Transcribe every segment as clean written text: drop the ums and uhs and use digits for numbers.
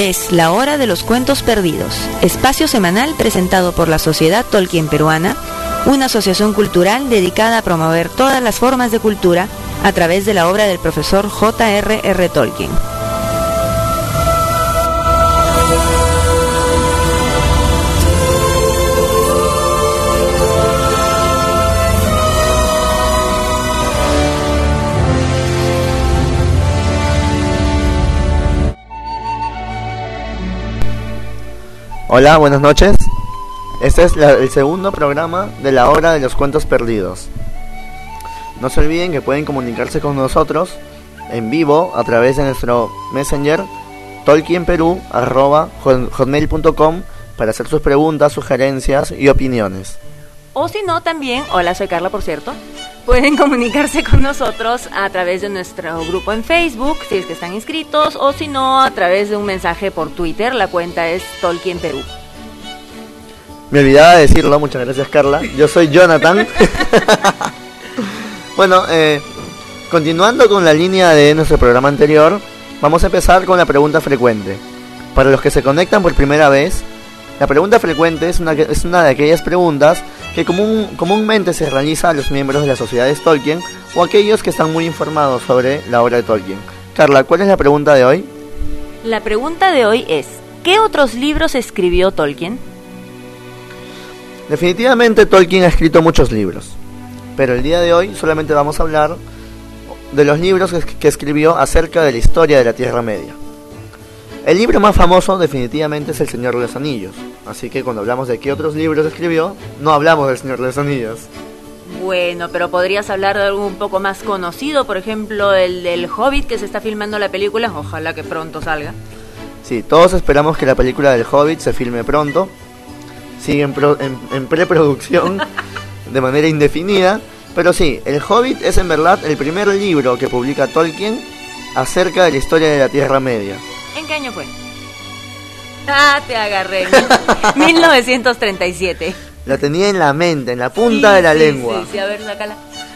es La Hora de los Cuentos Perdidos, espacio semanal presentado por la Sociedad Tolkien Peruana, una asociación cultural dedicada a promover todas las formas de cultura a través de la obra del profesor J.R.R. Tolkien. Hola, buenas noches. Este es el segundo programa de La Hora de los Cuentos Perdidos. No se olviden que pueden comunicarse con nosotros en vivo a través de nuestro messenger tolkienperu@hotmail.com para hacer sus preguntas, sugerencias y opiniones. O si no, también, hola, soy Carla, por cierto, pueden comunicarse con nosotros a través de nuestro grupo en Facebook, si es que están inscritos, o si no, a través de un mensaje por Twitter. La cuenta es Tolkien Perú. Me olvidaba de decirlo, muchas gracias, Carla. Yo soy Jonathan. Bueno, continuando con la línea de nuestro programa anterior, vamos a empezar con la pregunta frecuente. Para los que se conectan por primera vez, la pregunta frecuente es una de aquellas preguntas que comúnmente se realiza a los miembros de las sociedades Tolkien o aquellos que están muy informados sobre la obra de Tolkien. Carla, ¿cuál es la pregunta de hoy? La pregunta de hoy es, ¿qué otros libros escribió Tolkien? Definitivamente Tolkien ha escrito muchos libros, pero el día de hoy solamente vamos a hablar de los libros que escribió acerca de la historia de la Tierra Media. El libro más famoso definitivamente es El Señor de los Anillos, así que cuando hablamos de qué otros libros escribió, no hablamos del Señor de los Anillos. Bueno, pero podrías hablar de algo un poco más conocido, por ejemplo, el del Hobbit, que se está filmando la película, ojalá que pronto salga. Sí, todos esperamos que la película del Hobbit se filme pronto, sigue en preproducción de manera indefinida, pero sí, el Hobbit es en verdad el primer libro que publica Tolkien acerca de la historia de la Tierra Media. ¿En qué año fue? Ah, te agarré. 1937. La tenía en la mente, en la punta de la lengua. Sí, a ver, sácala.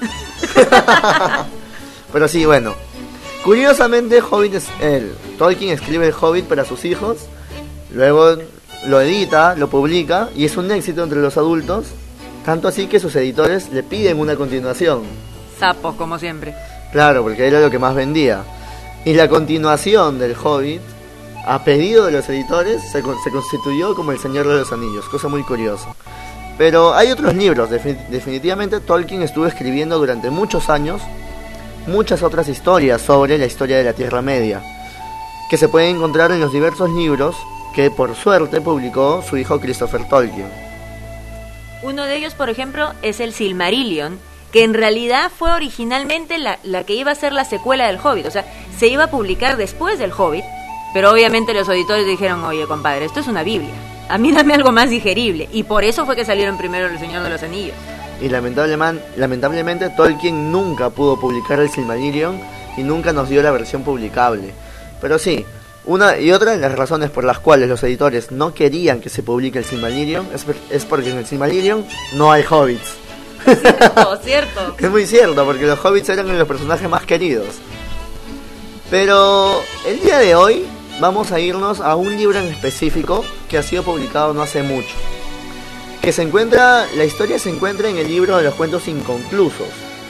Pero sí, bueno. Curiosamente, Tolkien escribe el Hobbit para sus hijos, luego lo edita, lo publica y es un éxito entre los adultos, tanto así que sus editores le piden una continuación. Sapos, como siempre. Claro, porque era lo que más vendía. Y la continuación del Hobbit, a pedido de los editores, se constituyó como El Señor de los Anillos, cosa muy curiosa. Pero hay otros libros, definitivamente Tolkien estuvo escribiendo durante muchos años muchas otras historias sobre la historia de la Tierra Media, que se pueden encontrar en los diversos libros que por suerte publicó su hijo Christopher Tolkien. Uno de ellos, por ejemplo, es el Silmarillion, que en realidad fue originalmente la que iba a ser la secuela del Hobbit, o sea, se iba a publicar después del Hobbit, pero obviamente los editores dijeron, oye, compadre, esto es una Biblia, a mí dame algo más digerible, y por eso fue que salieron primero El Señor de los Anillos. Y lamentablemente Tolkien nunca pudo publicar el Silmarillion y nunca nos dio la versión publicable. Pero sí, una y otra de las razones por las cuales los editores no querían que se publique el Silmarillion es porque en el Silmarillion no hay hobbits. Cierto. Es muy cierto, porque los hobbits eran los personajes más queridos. Pero el día de hoy vamos a irnos a un libro en específico que ha sido publicado no hace mucho. La historia se encuentra en el libro de los cuentos inconclusos.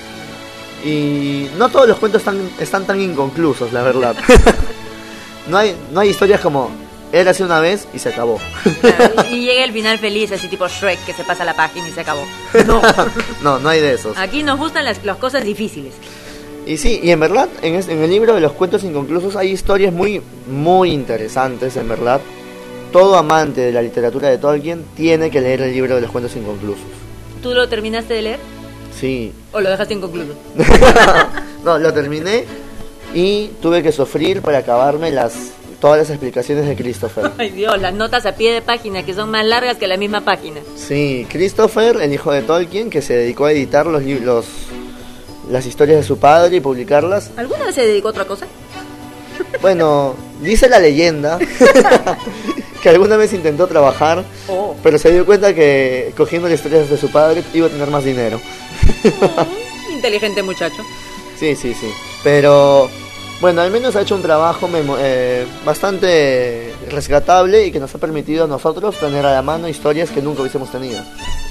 Y no todos los cuentos están tan inconclusos, la verdad. No hay historias como érase una vez y se acabó. Claro, y llega el final feliz, así tipo Shrek, que se pasa la página y se acabó. No hay de esos. Aquí nos gustan las cosas difíciles. Y sí, y en verdad, en el libro de los cuentos inconclusos hay historias muy, muy interesantes, en verdad. Todo amante de la literatura de Tolkien tiene que leer el libro de los cuentos inconclusos. ¿Tú lo terminaste de leer? Sí. ¿O lo dejaste inconcluso? No, lo terminé y tuve que sufrir para acabarme todas las explicaciones de Christopher. Ay Dios, las notas a pie de página que son más largas que la misma página. Sí, Christopher, el hijo de Tolkien, que se dedicó a editar las historias de su padre y publicarlas. ¿Alguna vez se dedicó a otra cosa? Bueno, dice la leyenda que alguna vez intentó trabajar, pero se dio cuenta que cogiendo las historias de su padre iba a tener más dinero. Inteligente muchacho. Sí. Pero bueno, al menos ha hecho un trabajo bastante rescatable y que nos ha permitido a nosotros tener a la mano historias que nunca hubiésemos tenido.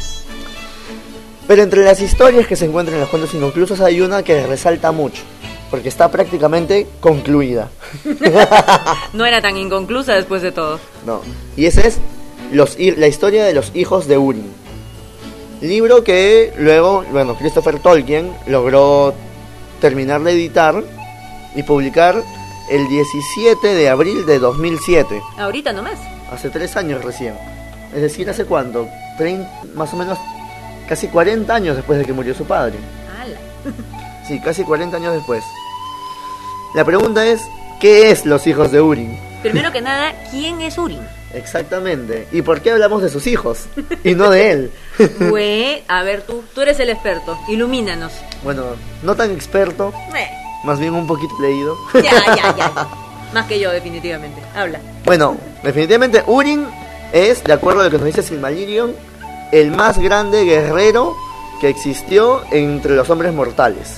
Pero entre las historias que se encuentran en los cuentos inconclusos hay una que resalta mucho, porque está prácticamente concluida. No era tan inconclusa después de todo. No, y esa es la historia de los hijos de Húrin. Libro que luego, bueno, Christopher Tolkien logró terminar de editar y publicar el 17 de abril de 2007. Ahorita nomás. Hace 3 años recién. Es decir, ¿hace cuánto? Más o menos casi 40 años después de que murió su padre. ¡Hala! Sí, casi 40 años después. La pregunta es, ¿qué es Los hijos de Húrin? Primero que nada, ¿quién es Húrin? Exactamente. ¿Y por qué hablamos de sus hijos? Y no de él. A ver, tú eres el experto. Ilumínanos. Bueno, no tan experto, más bien un poquito leído. Ya. Más que yo, definitivamente. Habla. Bueno, definitivamente Húrin es, de acuerdo a lo que nos dice Silmarillion, el más grande guerrero que existió entre los hombres mortales.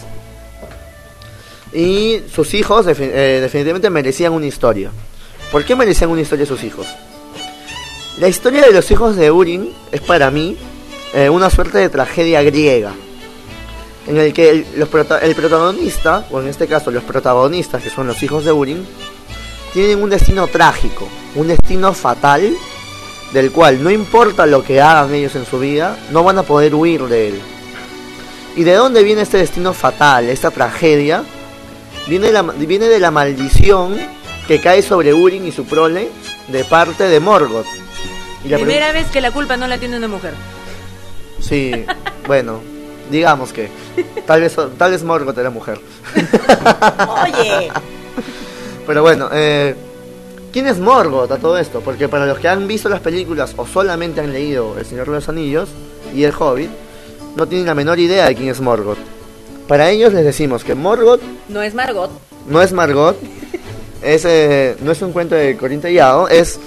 Y sus hijos definitivamente merecían una historia. ¿Por qué merecían una historia sus hijos? La historia de los hijos de Húrin es para mí una suerte de tragedia griega, en el que el protagonista, o en este caso los protagonistas, que son los hijos de Húrin, tienen un destino trágico, un destino fatal, del cual no importa lo que hagan ellos en su vida, no van a poder huir de él. ¿Y de dónde viene este destino fatal, esta tragedia? Viene de la maldición que cae sobre Húrin y su prole de parte de Morgoth. Y primera vez que la culpa no la tiene una mujer. Sí, bueno, digamos que tal vez Morgoth era mujer. Oye. Pero bueno, ¿quién es Morgoth a todo esto? Porque para los que han visto las películas o solamente han leído El Señor de los Anillos y El Hobbit, no tienen la menor idea de quién es Morgoth. Para ellos les decimos que Morgoth no es Margot. No es Margot. No es un cuento de Corín Tellado.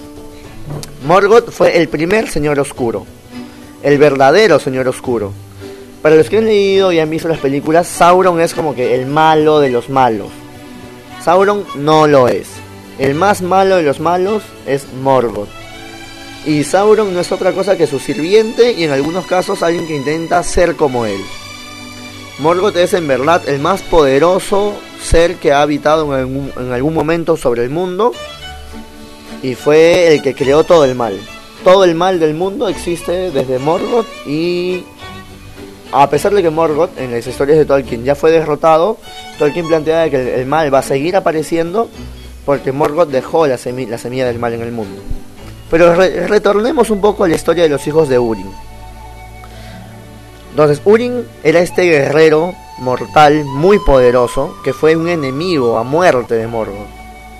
Morgoth fue el primer Señor Oscuro, el verdadero Señor Oscuro. Para los que han leído y han visto las películas, Sauron es como que el malo de los malos. Sauron no lo es. El más malo de los malos es Morgoth. Y Sauron no es otra cosa que su sirviente y en algunos casos alguien que intenta ser como él. Morgoth es en verdad el más poderoso ser que ha habitado en algún momento sobre el mundo, y fue el que creó todo el mal. Todo el mal del mundo existe desde Morgoth, y a pesar de que Morgoth en las historias de Tolkien ya fue derrotado, Tolkien plantea que el mal va a seguir apareciendo porque Morgoth dejó la semilla del mal en el mundo. Pero retornemos un poco a la historia de los hijos de Húrin. Entonces, Húrin era este guerrero mortal muy poderoso que fue un enemigo a muerte de Morgoth.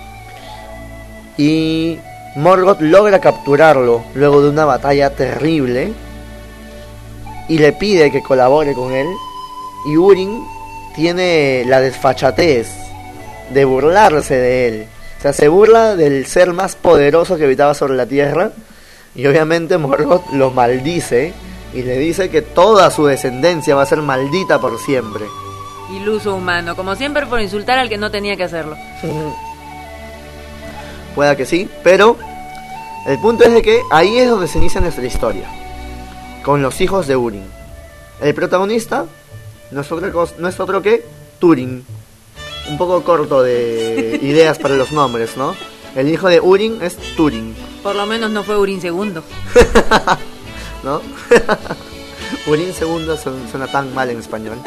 Y Morgoth logra capturarlo luego de una batalla terrible y le pide que colabore con él. Y Húrin tiene la desfachatez de burlarse de él. O sea, se burla del ser más poderoso que habitaba sobre la tierra. Y obviamente Morgoth lo maldice y le dice que toda su descendencia va a ser maldita por siempre. Iluso humano, como siempre, por insultar al que no tenía que hacerlo. Pueda que sí, pero el punto es de que ahí es donde se inicia nuestra historia, con los hijos de Húrin. El protagonista no es otro que Túrin. Un poco corto de ideas para los nombres, ¿no? El hijo de Húrin es Túrin. Por lo menos no fue Húrin segundo. ¿No? Húrin segundo suena tan mal en español.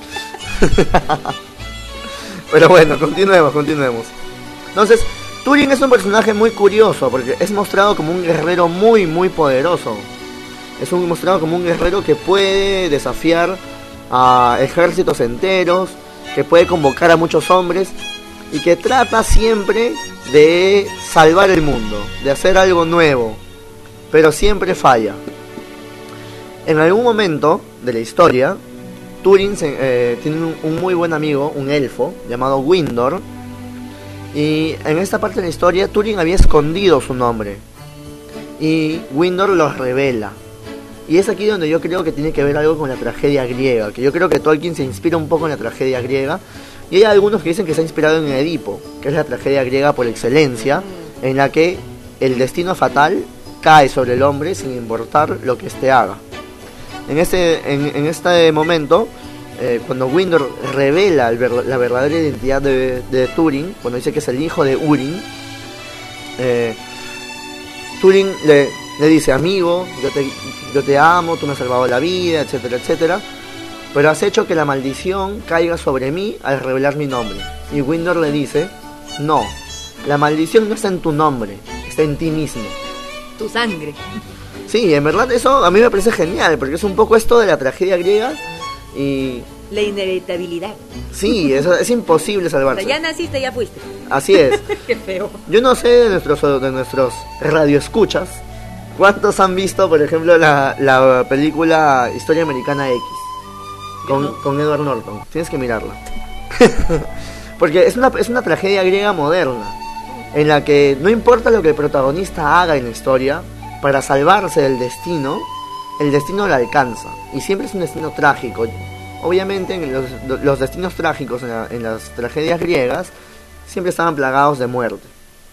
Pero bueno, continuemos. Entonces, Túrin es un personaje muy curioso porque es mostrado como un guerrero muy poderoso. Es mostrado como un guerrero que puede desafiar a ejércitos enteros, que puede convocar a muchos hombres y que trata siempre de salvar el mundo, de hacer algo nuevo, pero siempre falla. En algún momento de la historia, Túrin tiene un muy buen amigo, un elfo llamado Windor, y en esta parte de la historia Túrin había escondido su nombre y Windor lo revela. Y es aquí donde yo creo que tiene que ver algo con la tragedia griega, que yo creo que Tolkien se inspira un poco en la tragedia griega, y hay algunos que dicen que se ha inspirado en Edipo, que es la tragedia griega por excelencia, en la que el destino fatal cae sobre el hombre sin importar lo que éste haga. En este momento, cuando Windor revela la verdadera identidad de Turing, cuando dice que es el hijo de Urim, Turing le dice: amigo, yo te amo, tú me has salvado la vida, etcétera, etcétera, pero has hecho que la maldición caiga sobre mí al revelar mi nombre. Y Windor le dice: no, la maldición no está en tu nombre, está en ti mismo. Tu sangre. Sí, en verdad eso a mí me parece genial, porque es un poco esto de la tragedia griega y... la inevitabilidad. Sí, es imposible salvarse. O sea, ya naciste, ya fuiste. Así es. Qué feo. Yo no sé de nuestros radioescuchas cuántos han visto, por ejemplo, la película Historia Americana X con Edward Norton. Tienes que mirarla. Porque es una tragedia griega moderna, en la que no importa lo que el protagonista haga en la historia, para salvarse del destino, el destino lo alcanza. Y siempre es un destino trágico. Obviamente los destinos trágicos en las tragedias griegas siempre estaban plagados de muerte.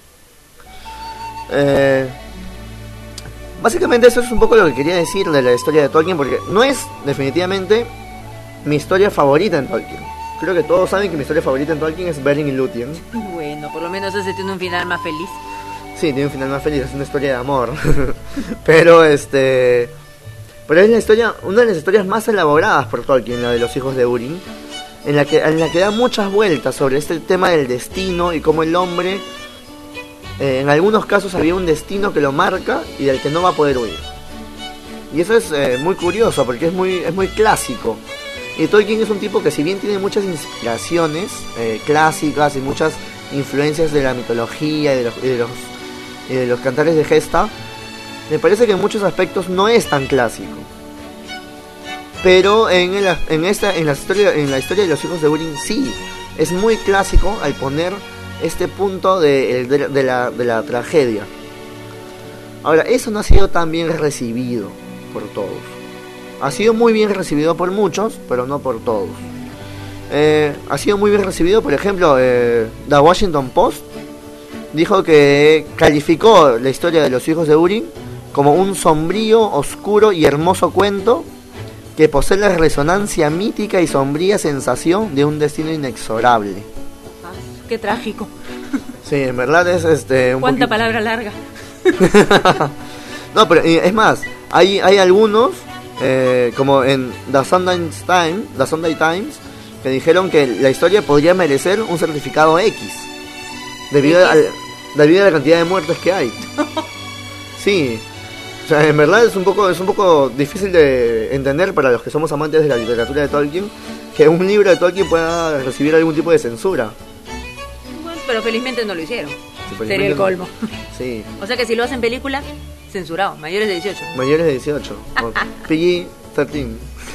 Básicamente eso es un poco lo que quería decir de la historia de Tolkien, porque no es definitivamente mi historia favorita en Tolkien. Creo que todos saben que mi historia favorita en Tolkien es Beren y Lúthien. Bueno, por lo menos ese tiene un final más feliz. Sí, tiene un final más feliz, es una historia de amor. Pero es una de las historias más elaboradas por Tolkien, la de los hijos de Urim, en la que da muchas vueltas sobre este tema del destino y cómo el hombre, en algunos casos había un destino que lo marca y del que no va a poder huir. Y eso es muy curioso, porque es muy clásico. Y Tolkien es un tipo que, si bien tiene muchas inspiraciones clásicas y muchas influencias de la mitología y de los cantares de gesta, me parece que en muchos aspectos no es tan clásico. Pero en la historia de los hijos de Urim sí es muy clásico, al poner este punto de la tragedia. Ahora, eso no ha sido tan bien recibido por todos. Ha sido muy bien recibido por muchos, pero no por todos. Ha sido muy bien recibido, por ejemplo, The Washington Post dijo que calificó la historia de los hijos de Urim como un sombrío, oscuro y hermoso cuento que posee la resonancia mítica y sombría sensación de un destino inexorable. Ah, qué trágico. Sí, en verdad es ¿Cuánta palabra larga? No, pero es más, hay algunos, como en The Sunday Times, que dijeron que la historia podría merecer un certificado X, debido a la cantidad de muertos que hay. Sí. O sea, en verdad es un poco difícil de entender para los que somos amantes de la literatura de Tolkien, que un libro de Tolkien pueda recibir algún tipo de censura. Bueno, pero felizmente no lo hicieron. Sí, sería el colmo. Sí. O sea que si lo hacen película, censurado, mayores de 18. Mayores de 18. PG-13.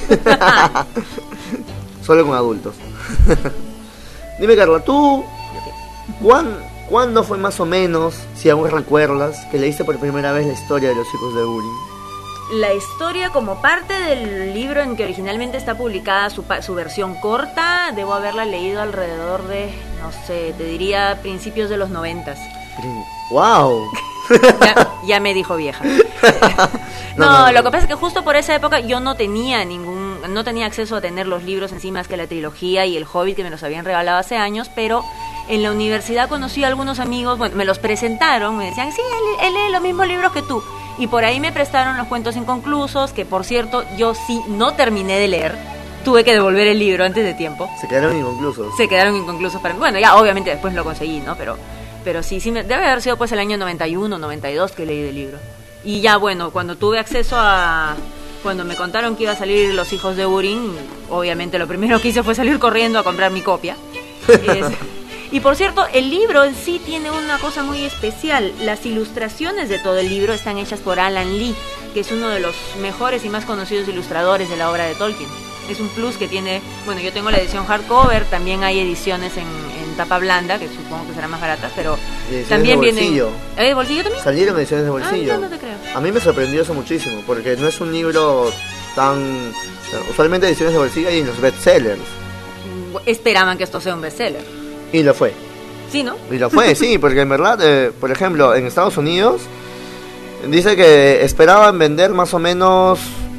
Solo con adultos. Dime, Carla, ¿tú cuándo fue más o menos, si aún recuerdas, que leíste por primera vez la historia de los hijos de Urim? La historia, como parte del libro en que originalmente está publicada su versión corta, debo haberla leído alrededor de, no sé, te diría principios de los 90. ¡Wow! Ya me dijo vieja. No, lo que pasa es que justo por esa época yo no tenía acceso a tener los libros encima, más que la trilogía y el Hobbit, que me los habían regalado hace años, pero en la universidad conocí a algunos amigos, bueno, me los presentaron, me decían, sí, él lee los mismos libros que tú, y por ahí me prestaron los cuentos inconclusos, que por cierto yo sí no terminé de leer, tuve que devolver el libro antes de tiempo. Se quedaron inconclusos para mí. Bueno, ya obviamente después lo conseguí, ¿no? Pero sí, debe haber sido pues el año 91, 92 que leí el libro. Y ya, bueno, cuando tuve acceso cuando me contaron que iba a salir Los hijos de Urim, obviamente lo primero que hice fue salir corriendo a comprar mi copia. Y por cierto, el libro en sí tiene una cosa muy especial. Las ilustraciones de todo el libro están hechas por Alan Lee, que es uno de los mejores y más conocidos ilustradores de la obra de Tolkien. Es un plus que tiene, bueno, yo tengo la edición hardcover, también hay ediciones en tapa blanda, que supongo que serán más baratas, pero también vienen... ¿De bolsillo también? Salieron ediciones de bolsillo. No te creo. A mí me sorprendió eso muchísimo, porque no es un libro tan... Usualmente ediciones de bolsillo hay en los bestsellers. Esperaban que esto sea un bestseller. Y lo fue. Sí, ¿no? Y lo fue, sí, porque en verdad, por ejemplo, en Estados Unidos, dice que esperaban vender más o menos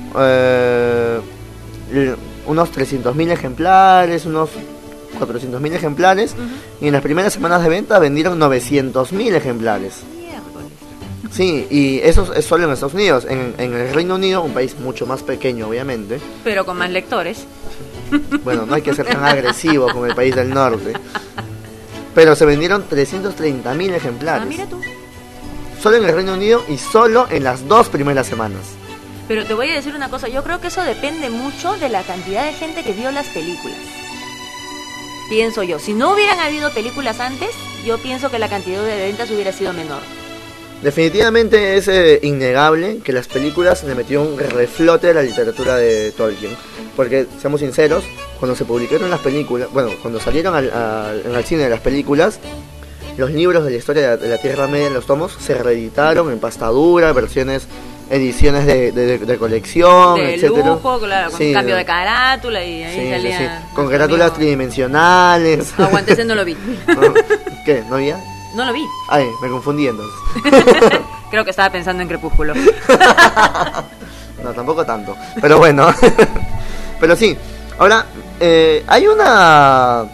unos 300.000 ejemplares, unos 400.000 ejemplares, y en las primeras semanas de venta vendieron 900.000 ejemplares. Sí, y eso es solo en Estados Unidos. En el Reino Unido, un país mucho más pequeño, obviamente. Pero con más lectores. Bueno, no hay que ser tan agresivo como el país del norte. Pero se vendieron 330.000 ejemplares. Ah, mira tú. Solo en el Reino Unido y solo en las 2 primeras semanas. Pero te voy a decir una cosa, yo creo que eso depende mucho de la cantidad de gente que vio las películas. Pienso yo, si no hubieran habido películas antes, yo pienso que la cantidad de ventas hubiera sido menor. Definitivamente es innegable que las películas le metieron reflote a la literatura de Tolkien. Porque, seamos sinceros, cuando se publicaron las películas, bueno, cuando salieron al cine las películas, los libros de la historia de la Tierra Media en los tomos se reeditaron en pasta dura, ediciones de colección, de etcétera. lujo, claro, con cambio de carátula y ahí salía... Sí. Con carátulas tridimensionales. Aguante, ese no lo vi. ¿No? ¿Qué? ¿No había? No lo vi. Ay, me confundí entonces. Creo que estaba pensando en Crepúsculo. No, tampoco tanto. Pero bueno. Pero sí. Ahora, hay una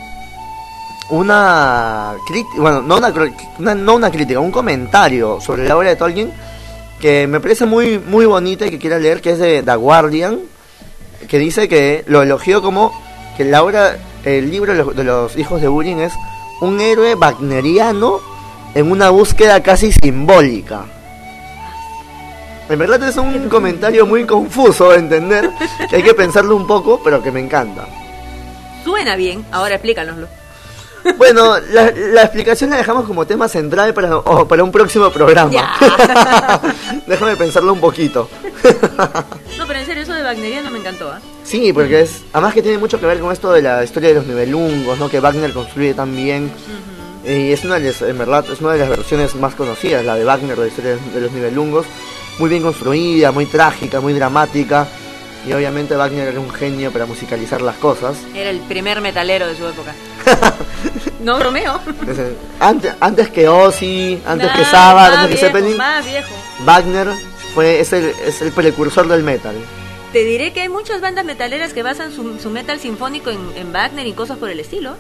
crítica, bueno, no una crítica, un comentario sobre la obra de Tolkien que me parece muy muy bonita y que quiero leer, que es de The Guardian, que dice que lo elogió como que el libro de los hijos de Húrin es un héroe wagneriano en una búsqueda casi simbólica. En verdad es un comentario muy confuso de entender, que hay que pensarlo un poco, pero que me encanta. Suena bien, ahora explícanoslo. Bueno, la explicación la dejamos como tema central para un próximo programa. Déjame pensarlo un poquito. No, pero en serio, eso de wagneriano me encantó, ¿eh? Sí, porque además que tiene mucho que ver con esto de la historia de los Nibelungos, ¿no? Que Wagner construye tan bien. Y es en verdad es una de las versiones más conocidas, la de Wagner de la historia de los Nibelungos. Muy bien construida, muy trágica, muy dramática. Y obviamente Wagner era un genio para musicalizar las cosas. Era el primer metalero de su época. No bromeo. Antes que Ozzy, antes que Sabbath, antes que Zeppelin, más viejo. Wagner es el precursor del metal. Te diré que hay muchas bandas metaleras que basan su metal sinfónico en Wagner y cosas por el estilo.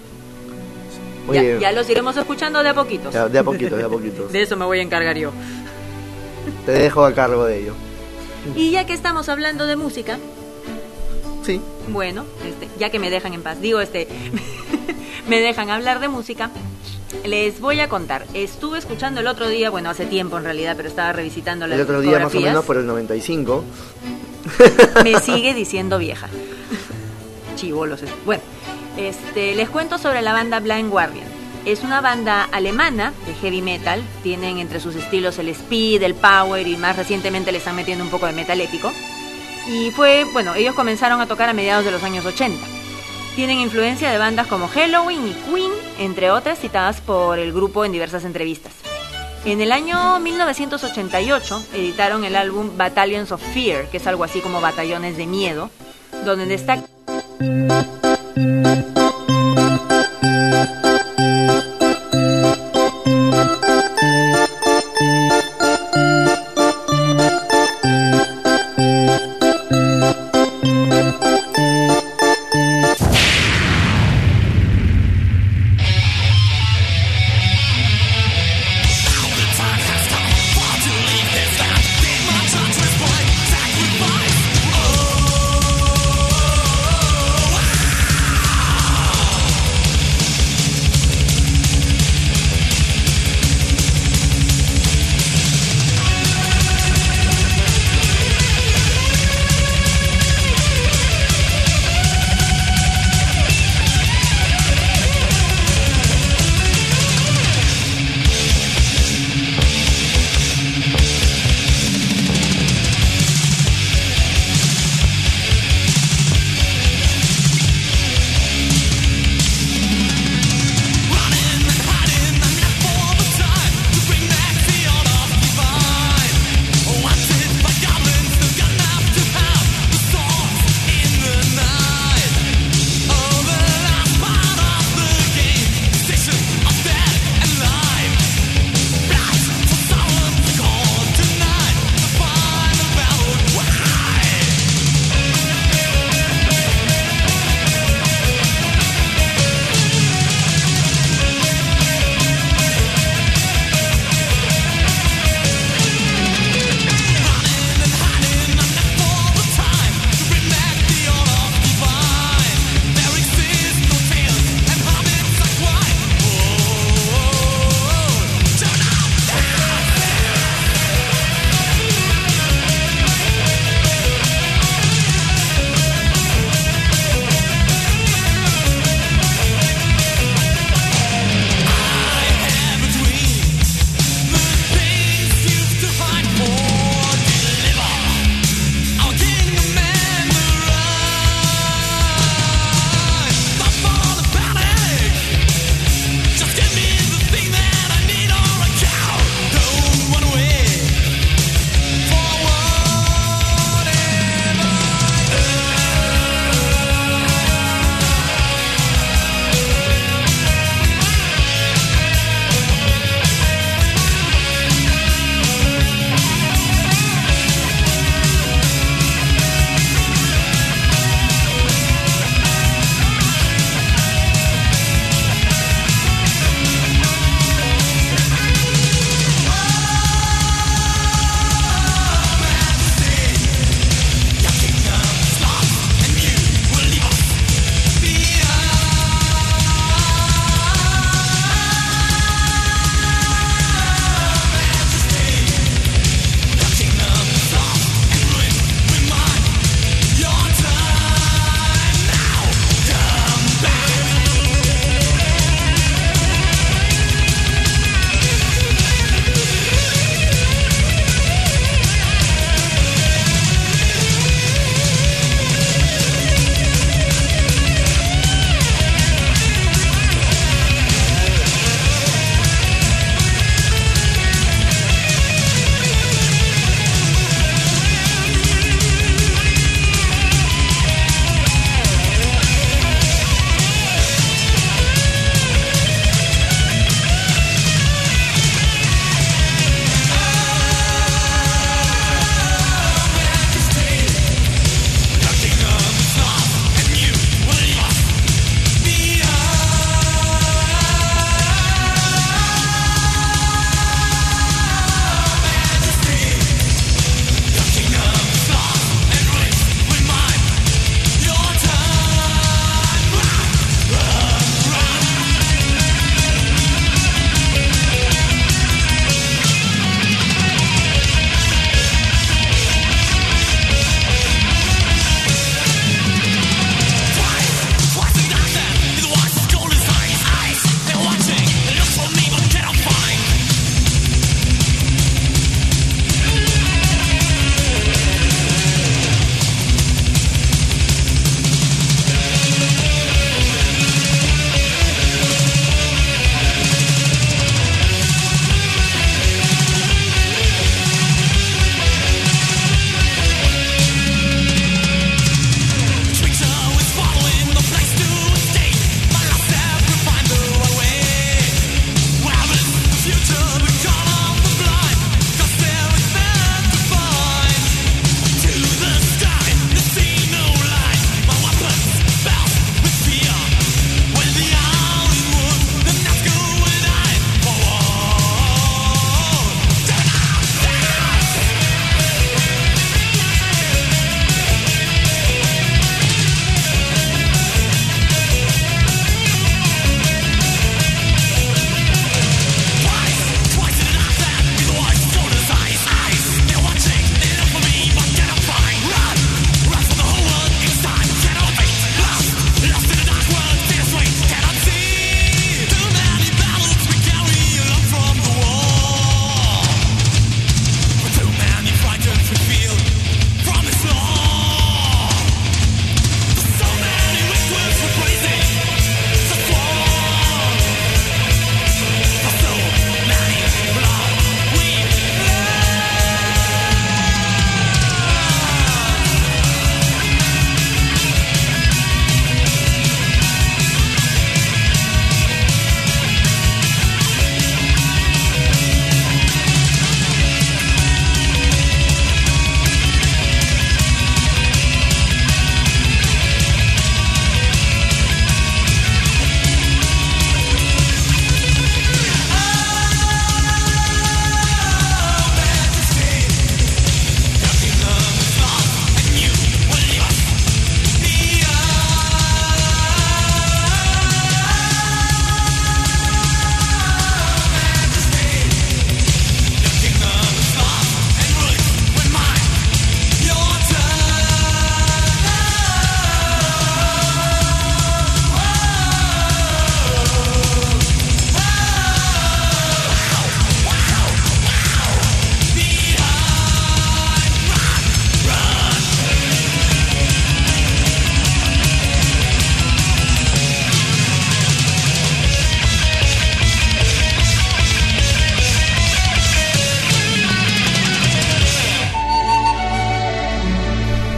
Ya los iremos escuchando de a poquitos. De a poquitos. De eso me voy a encargar yo. Te dejo a cargo de ello. Y ya que estamos hablando de música, sí. Bueno, ya que me dejan en paz, me dejan hablar de música, les voy a contar. Estuve escuchando el otro día, bueno, hace tiempo en realidad, pero estaba revisitando las discografías. El otro día más o menos por el 95. Me sigue diciendo vieja. Chibolos. Bueno, les cuento sobre la banda Blind Guardian. Es una banda alemana de heavy metal. Tienen entre sus estilos el speed, el power y más recientemente le están metiendo un poco de metal épico. Y ellos comenzaron a tocar a mediados de los años 80. Tienen influencia de bandas como Helloween y Queen, entre otras citadas por el grupo en diversas entrevistas. En el año 1988 editaron el álbum Battalions of Fear, que es algo así como Batallones de Miedo, donde destaca...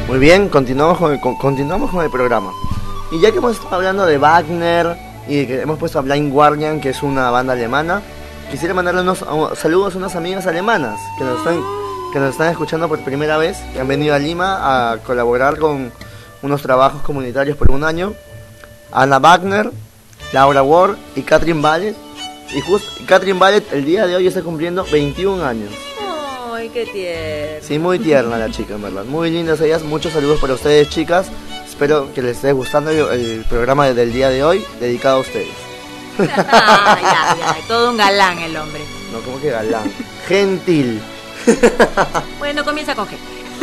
Muy bien, continuamos con el programa. Y ya que hemos estado hablando de Wagner y que hemos puesto a Blind Guardian, que es una banda alemana, quisiera mandarle unos saludos a unas amigas alemanas que nos están escuchando por primera vez, que han venido a Lima a colaborar con unos trabajos comunitarios por un año. Ana Wagner, Laura Ward y Catherine Ballet. Y Catherine Ballet el día de hoy está cumpliendo 21 años. ¡Ay, qué tierno! Sí, muy tierna la chica, en verdad. Muy lindas ellas. Muchos saludos para ustedes, chicas. Espero que les esté gustando el programa del día de hoy, dedicado a ustedes. Ya, todo un galán el hombre. No, como que galán. Gentil. Bueno, comienza con G.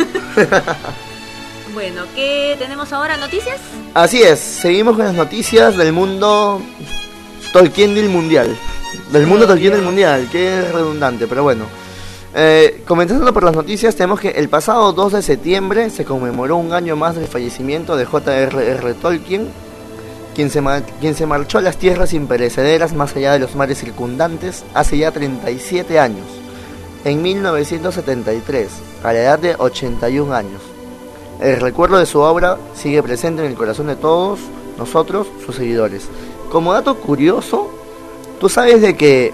Bueno, ¿qué tenemos ahora? ¿Noticias? Así es, seguimos con las noticias del mundo Tolkien del mundial. Del mundo Tolkien del mundial, que es redundante, pero bueno. Comenzando por las noticias, tenemos que el pasado 2 de septiembre se conmemoró un año más del fallecimiento de J.R.R. Tolkien, quien se marchó a las tierras imperecederas más allá de los mares circundantes hace ya 37 años, en 1973, a la edad de 81 años. El recuerdo de su obra sigue presente en el corazón de todos nosotros, sus seguidores. Como dato curioso, tú sabes de que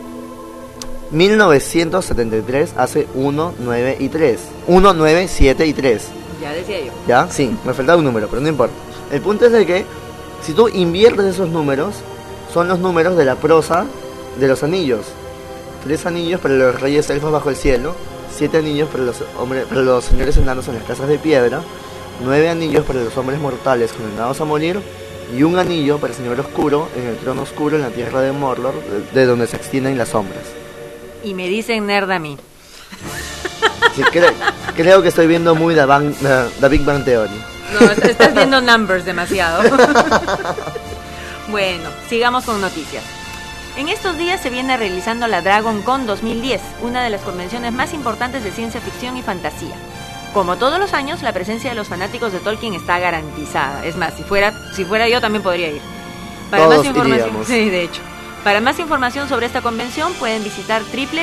1973 hace 1, 9 y 3. 1, 9, 7 y 3. Ya decía yo. ¿Ya? Sí, me faltaba un número, pero no importa. El punto es de que si tú inviertes esos números, son los números de la prosa de los anillos. 3 anillos para los reyes elfos bajo el cielo, 7 anillos para los señores enanos en las casas de piedra, 9 anillos para los hombres mortales condenados a morir, y un anillo para el señor oscuro en el trono oscuro en la tierra de Mordor, de donde se extienden las sombras. Y me dicen nerd a mí. Sí, creo que estoy viendo muy The Big Bang Theory. No, estás viendo Numbers demasiado. Bueno, sigamos con noticias. En estos días se viene realizando la Dragon Con 2010, una de las convenciones más importantes de ciencia ficción y fantasía. Como todos los años, la presencia de los fanáticos de Tolkien está garantizada. Es más, si fuera yo también podría ir. Para Todos más información, iríamos. sí, de hecho. Para más información sobre esta convención pueden visitar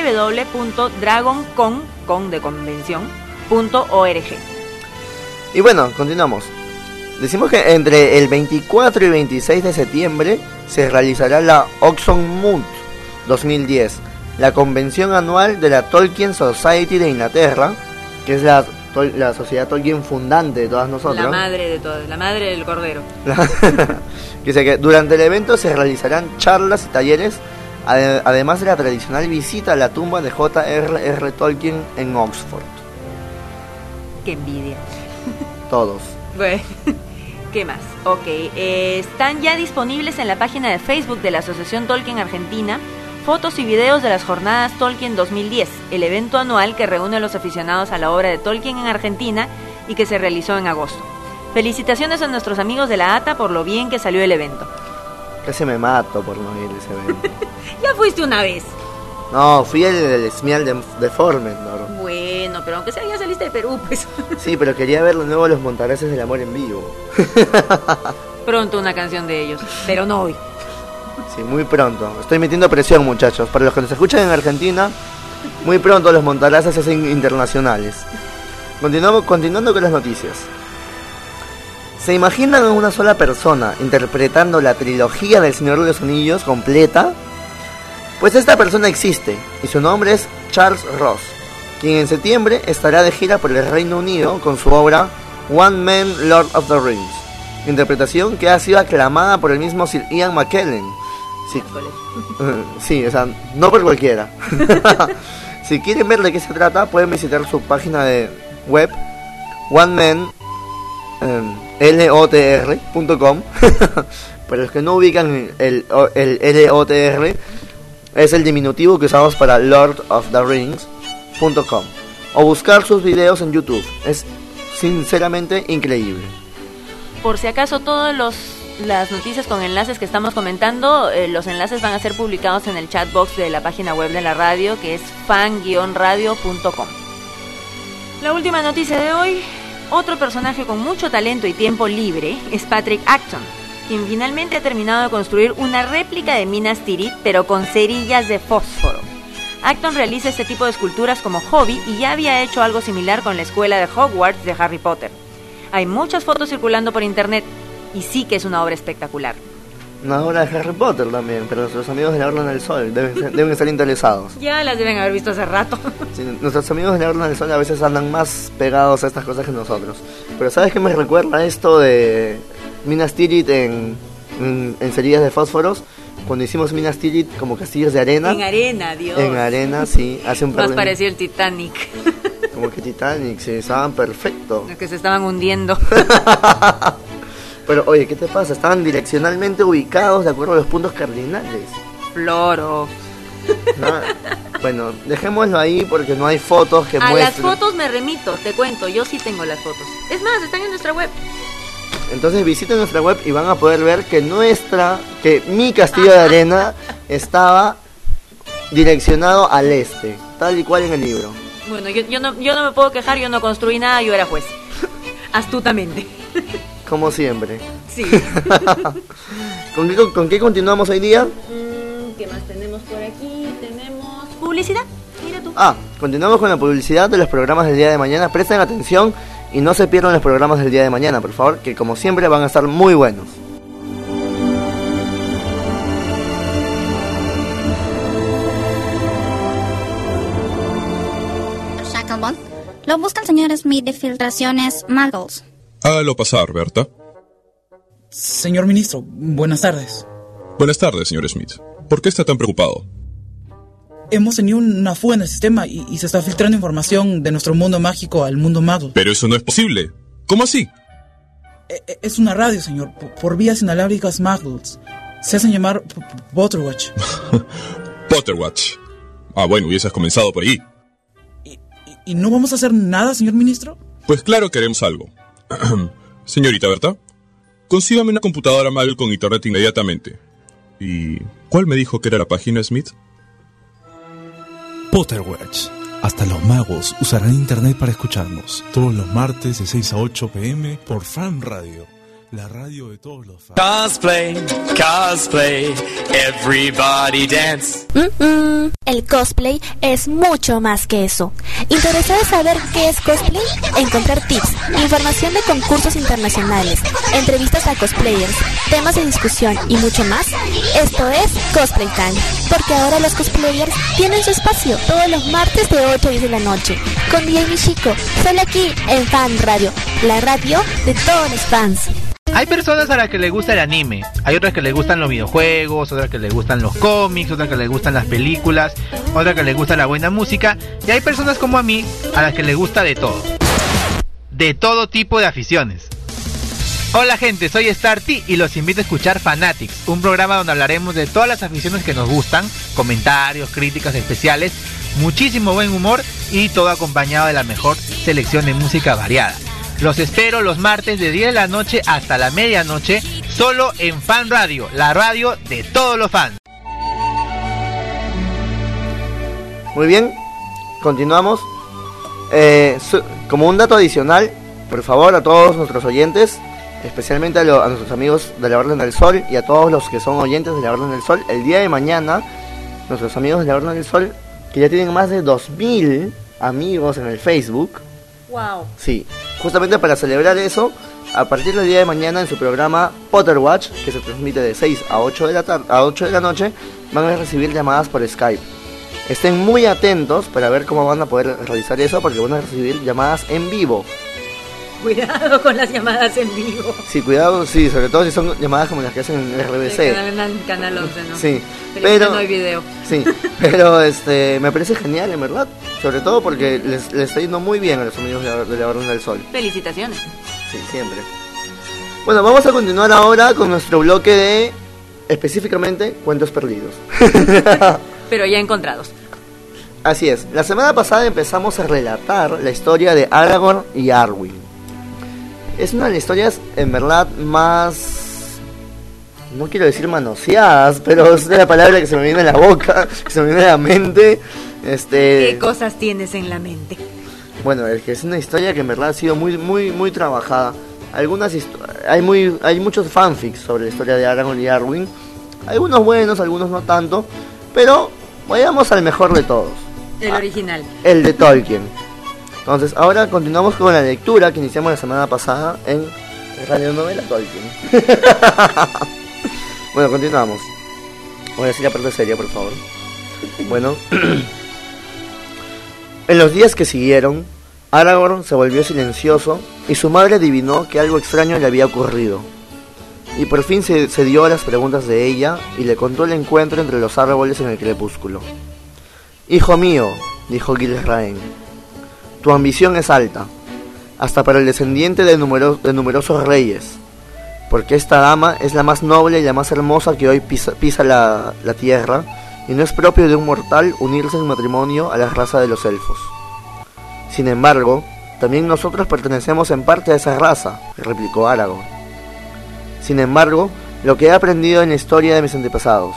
www.dragoncon.org. Y bueno, continuamos. Decimos que entre el 24 y 26 de septiembre se realizará la Oxenmoot 2010, la convención anual de la Tolkien Society de Inglaterra, que es la sociedad Tolkien fundante de todas nosotros. La madre de todos, la madre del cordero. Dice que durante el evento se realizarán charlas y talleres, además de la tradicional visita a la tumba de J.R.R. Tolkien en Oxford. Qué envidia. Todos. Bueno, ¿qué más? Ok, están ya disponibles en la página de Facebook de la Asociación Tolkien Argentina fotos y videos de las jornadas Tolkien 2010, el evento anual que reúne a los aficionados a la obra de Tolkien en Argentina y que se realizó en agosto. Felicitaciones a nuestros amigos de la ATA por lo bien que salió el evento. Casi me mato por no ir a ese evento. Ya fuiste una vez. No, fui el Smial de Formentor. Bueno, pero aunque sea ya saliste de Perú, pues. Sí, pero quería ver de nuevo los Montaraces del Amor en vivo. Pronto una canción de ellos, pero no hoy. Sí, muy pronto. Estoy metiendo presión, muchachos. Para los que nos escuchan en Argentina, muy pronto los Montarazas se hacen internacionales. Continuando con las noticias. ¿Se imaginan a una sola persona interpretando la trilogía del Señor de los Anillos completa? Pues esta persona existe, y su nombre es Charles Ross, quien en septiembre estará de gira por el Reino Unido con su obra One Man Lord of the Rings, interpretación que ha sido aclamada por el mismo Sir Ian McKellen. Sí, o sea, no por cualquiera. Si quieren ver de qué se trata, pueden visitar su página de web onemanlotr.com. Para los que no ubican el LOTR, es el diminutivo que usamos para lordoftherings.com, o buscar sus videos en YouTube. Es sinceramente increíble. Por si acaso todas las noticias con enlaces que estamos comentando, los enlaces van a ser publicados en el chat box de la página web de la radio, que es fan-radio.com. La última noticia de hoy: otro personaje con mucho talento y tiempo libre es Patrick Acton, quien finalmente ha terminado de construir una réplica de Minas Tirith, pero con cerillas de fósforo. Acton realiza este tipo de esculturas como hobby y ya había hecho algo similar con la escuela de Hogwarts de Harry Potter. Hay muchas fotos circulando por internet y sí que es una obra espectacular. Una obra de Harry Potter también, pero nuestros amigos de la Orden del Sol deben estar interesados. Ya las deben haber visto hace rato. Sí, nuestros amigos de la Orden del Sol a veces andan más pegados a estas cosas que nosotros. Pero ¿sabes qué me recuerda esto de Minas Tirith en cerillas de fósforos? Cuando hicimos Minas Tirith como castillos de arena. En arena, Dios. En arena, sí. Hace un par Más parecía el Titanic. Como que Titanic, sí, estaban perfectos. Los que se estaban hundiendo. Pero oye, ¿qué te pasa? Estaban direccionalmente ubicados de acuerdo a los puntos cardinales. Floro. No, bueno, dejémoslo ahí porque no hay fotos que A muestren. las fotos me remito, te cuento, yo sí tengo las fotos. Es más, están en nuestra web. Entonces visiten nuestra web y van a poder ver que mi castillo de arena estaba direccionado al este, tal y cual en el libro. Bueno, yo no me puedo quejar, yo no construí nada, yo era juez. Astutamente. Como siempre. Sí. ¿Con qué continuamos hoy día? ¿Qué más tenemos por aquí? Tenemos publicidad. Mira tú. Continuamos con la publicidad de los programas del día de mañana. Presten atención y no se pierdan los programas del día de mañana, por favor, que como siempre van a estar muy buenos. Shacklebone, lo busca el señor Smith de Filtraciones Muggles. Hágalo pasar, Berta. Señor ministro, buenas tardes. Buenas tardes, señor Smith. ¿Por qué está tan preocupado? Hemos tenido una fuga en el sistema y se está filtrando información de nuestro mundo mágico al mundo Muggle. Pero eso no es posible. ¿Cómo así? Es una radio, señor, por vías inalámbricas Muggles. Se hacen llamar Potterwatch. Potterwatch. Bueno, hubieses comenzado por ahí. ¿Y no vamos a hacer nada, señor ministro? Pues claro que haremos algo. Señorita Berta, consígame una computadora Muggle con internet inmediatamente. ¿Y cuál me dijo que era la página, Smith? Potterwatch. Hasta los magos usarán internet para escucharnos. Todos los martes de 6 a 8 p.m. por Fan Radio. La radio de todos los fans. Cosplay, everybody dance. El cosplay es mucho más que eso. ¿Interesado en saber qué es cosplay? Encontrar tips, información de concursos internacionales, entrevistas a cosplayers, temas de discusión y mucho más. Esto es Cosplay Time, porque ahora los cosplayers tienen su espacio todos los martes de 8 a 10 de la noche, con DJ Michiko, solo aquí en Fan Radio, la radio de todos los fans. Hay personas a las que les gusta el anime, hay otras que les gustan los videojuegos, otras que les gustan los cómics, otras que les gustan las películas, otras que les gusta la buena música, y hay personas como a mí a las que les gusta de todo tipo de aficiones. Hola gente, soy Starty y los invito a escuchar Fanatics, un programa donde hablaremos de todas las aficiones que nos gustan, comentarios, críticas especiales, muchísimo buen humor y todo acompañado de la mejor selección de música variada. Los espero los martes de 10 de la noche hasta la medianoche, solo en Fan Radio, la radio de todos los fans. Muy bien, continuamos. Como un dato adicional, por favor, a todos nuestros oyentes, especialmente a nuestros amigos de la Orden del Sol y a todos los que son oyentes de la Orden del Sol, el día de mañana, nuestros amigos de la Orden del Sol, que ya tienen más de 2000 amigos en el Facebook. Wow. Sí, justamente para celebrar eso, a partir del día de mañana en su programa Potterwatch, que se transmite de 6 a 8 de la noche, van a recibir llamadas por Skype. Estén muy atentos para ver cómo van a poder realizar eso, porque van a recibir llamadas en vivo. Cuidado con las llamadas en vivo. Sí, cuidado, sí, sobre todo si son llamadas como las que hacen en RBC. Canal 11, ¿no? Sí, pero no hay video. Sí, pero me parece genial, en verdad. Sobre todo porque les está yendo muy bien a los amigos de la Orden del Sol. Felicitaciones. Sí, siempre. Bueno, vamos a continuar ahora con nuestro bloque de, específicamente, cuentos perdidos. Pero ya encontrados. Así es, la semana pasada empezamos a relatar la historia de Aragorn y Arwen. Es una de las historias, en verdad, más... no quiero decir manoseadas, pero es la palabra que se me viene a la boca, que se me viene a la mente. ¿Qué cosas tienes en la mente? Bueno, es que es una historia que en verdad ha sido muy trabajada. Hay muchos fanfics sobre la historia de Aragorn y Arwen. Algunos buenos, algunos no tanto. Pero vayamos al mejor de todos. El original. El de Tolkien. Entonces, ahora continuamos con la lectura que iniciamos la semana pasada en Radionovela Tolkien. Bueno, continuamos. Voy a decir la parte seria, por favor. Bueno, en los días que siguieron, Aragorn se volvió silencioso y su madre adivinó que algo extraño le había ocurrido. Y por fin se dio a las preguntas de ella y le contó el encuentro entre los árboles en el crepúsculo. «Hijo mío», dijo Gil-Raen, «tu ambición es alta, hasta para el descendiente de numerosos reyes, porque esta dama es la más noble y la más hermosa que hoy pisa la tierra, y no es propio de un mortal unirse en matrimonio a la raza de los elfos. Sin embargo, también nosotros pertenecemos en parte a esa raza», replicó Aragorn. «Sin embargo, lo que he aprendido en la historia de mis antepasados».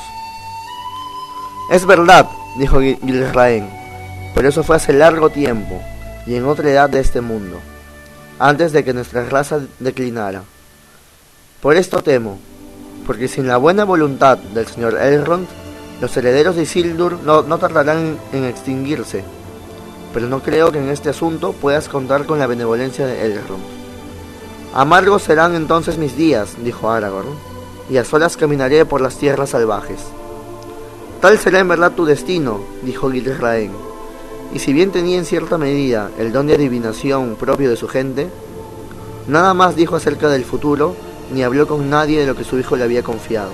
«Es verdad», dijo Gil-Raen, «pero eso fue hace largo tiempo, y en otra edad de este mundo, antes de que nuestra raza declinara. Por esto temo, porque sin la buena voluntad del señor Elrond, los herederos de Isildur no tardarán en extinguirse, pero no creo que en este asunto puedas contar con la benevolencia de Elrond». «Amargos serán entonces mis días», dijo Aragorn, «y a solas caminaré por las tierras salvajes». «Tal será en verdad tu destino», dijo Gil-Raen, y si bien tenía en cierta medida el don de adivinación propio de su gente, nada más dijo acerca del futuro, ni habló con nadie de lo que su hijo le había confiado.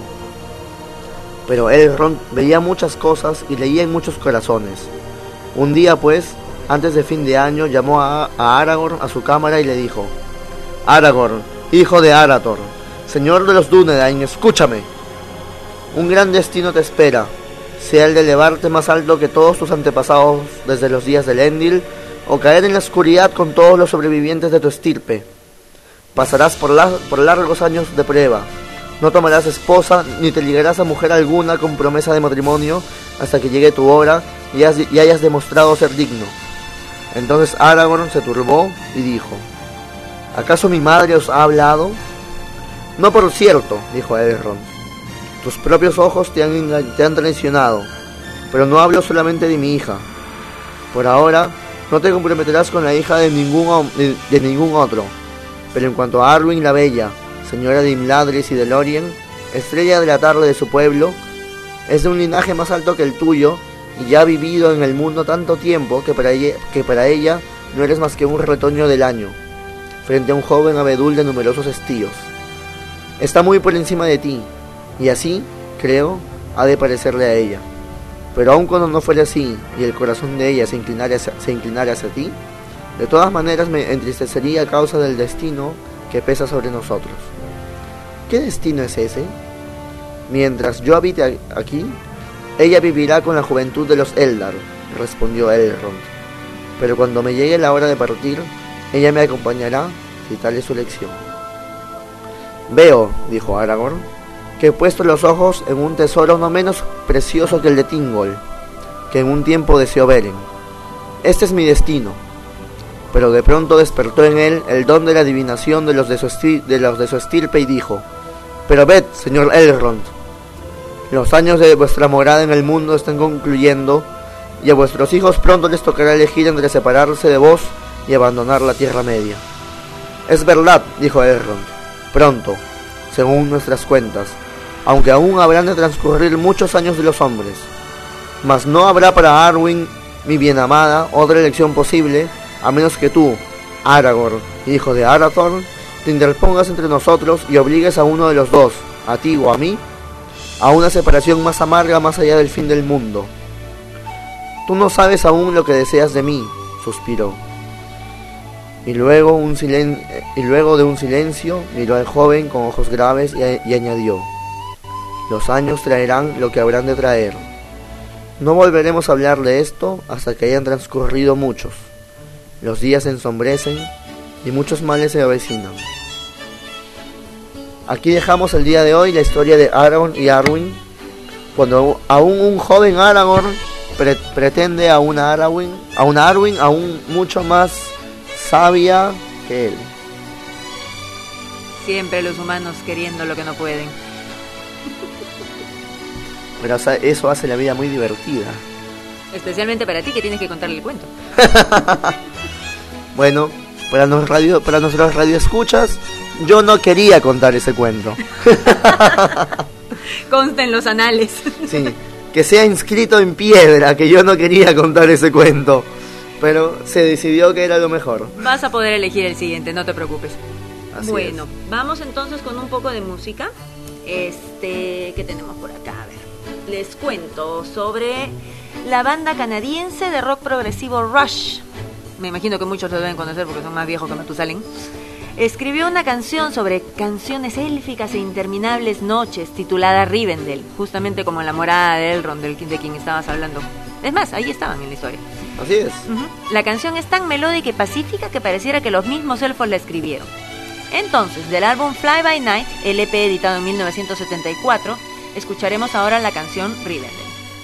Pero Elrond veía muchas cosas y leía en muchos corazones. Un día, pues, antes de fin de año, llamó a Aragorn a su cámara y le dijo: «Aragorn, hijo de Arathor, señor de los Dúnedain, escúchame. Un gran destino te espera, sea el de elevarte más alto que todos tus antepasados desde los días del Elendil, o caer en la oscuridad con todos los sobrevivientes de tu estirpe. Pasarás por largos años de prueba, no tomarás esposa ni te ligarás a mujer alguna con promesa de matrimonio hasta que llegue tu hora y hayas demostrado ser digno». Entonces Aragorn se turbó y dijo: «¿Acaso mi madre os ha hablado?». «No, por cierto», dijo Elrond, «tus propios ojos te han traicionado, pero no hablo solamente de mi hija. Por ahora, no te comprometerás con la hija de ningún otro, pero en cuanto a Arwen la Bella, señora de Imladris y de Lórien, estrella de la tarde de su pueblo, es de un linaje más alto que el tuyo, y ya ha vivido en el mundo tanto tiempo que para ella no eres más que un retoño del año, frente a un joven abedul de numerosos estíos. Está muy por encima de ti, y así, creo, ha de parecerle a ella. Pero aun cuando no fuera así, y el corazón de ella se inclinara hacia ti, de todas maneras me entristecería a causa del destino que pesa sobre nosotros». «¿Qué destino es ese?». «Mientras yo habite aquí, ella vivirá con la juventud de los Eldar», respondió Elrond. «Pero cuando me llegue la hora de partir, ella me acompañará, si tal es su elección». «Veo», dijo Aragorn, «que he puesto los ojos en un tesoro no menos precioso que el de Thingol, que en un tiempo deseó Beren. Este es mi destino». Pero de pronto despertó en él el don de la adivinación de los de su estirpe y dijo: «Pero ved, señor Elrond, los años de vuestra morada en el mundo están concluyendo, y a vuestros hijos pronto les tocará elegir entre separarse de vos y abandonar la Tierra Media». «Es verdad», dijo Elrond, «pronto, según nuestras cuentas, aunque aún habrán de transcurrir muchos años de los hombres. Mas no habrá para Arwen, mi bien amada, otra elección posible, a menos que tú, Aragorn, hijo de Arathorn, te interpongas entre nosotros y obligues a uno de los dos, a ti o a mí, a una separación más amarga más allá del fin del mundo. Tú no sabes aún lo que deseas de mí», suspiró. Y luego de un silencio miró al joven con ojos graves y añadió: «Los años traerán lo que habrán de traer. No volveremos a hablar de esto hasta que hayan transcurrido muchos. Los días se ensombrecen y muchos males se avecinan». Aquí dejamos el día de hoy la historia de Aragorn y Arwen, cuando aún un joven Aragorn pretende a una Arwen aún mucho más sabia que él. Siempre los humanos queriendo lo que no pueden. Pero eso hace la vida muy divertida. Especialmente para ti, que tienes que contarle el cuento. Bueno, para nuestros radioescuchas, yo no quería contar ese cuento. Consta en los anales. Sí, que sea inscrito en piedra que yo no quería contar ese cuento, pero se decidió que era lo mejor. Vas a poder elegir el siguiente, no te preocupes. Así bueno, es. vamos entonces con un poco de música. ¿Qué tenemos por acá? A ver, les cuento sobre la banda canadiense de rock progresivo Rush. Me imagino que muchos lo deben conocer porque son más viejos que Matusalén. Escribió una canción sobre canciones élficas e interminables noches, titulada Rivendell, justamente como la morada de Elrond, de quien estabas hablando. Es más, ahí estaban en la historia. Así es. La canción es tan melódica y pacífica que pareciera que los mismos elfos la escribieron. Entonces, del álbum Fly By Night, el EP editado en 1974, escucharemos ahora la canción Rivendell.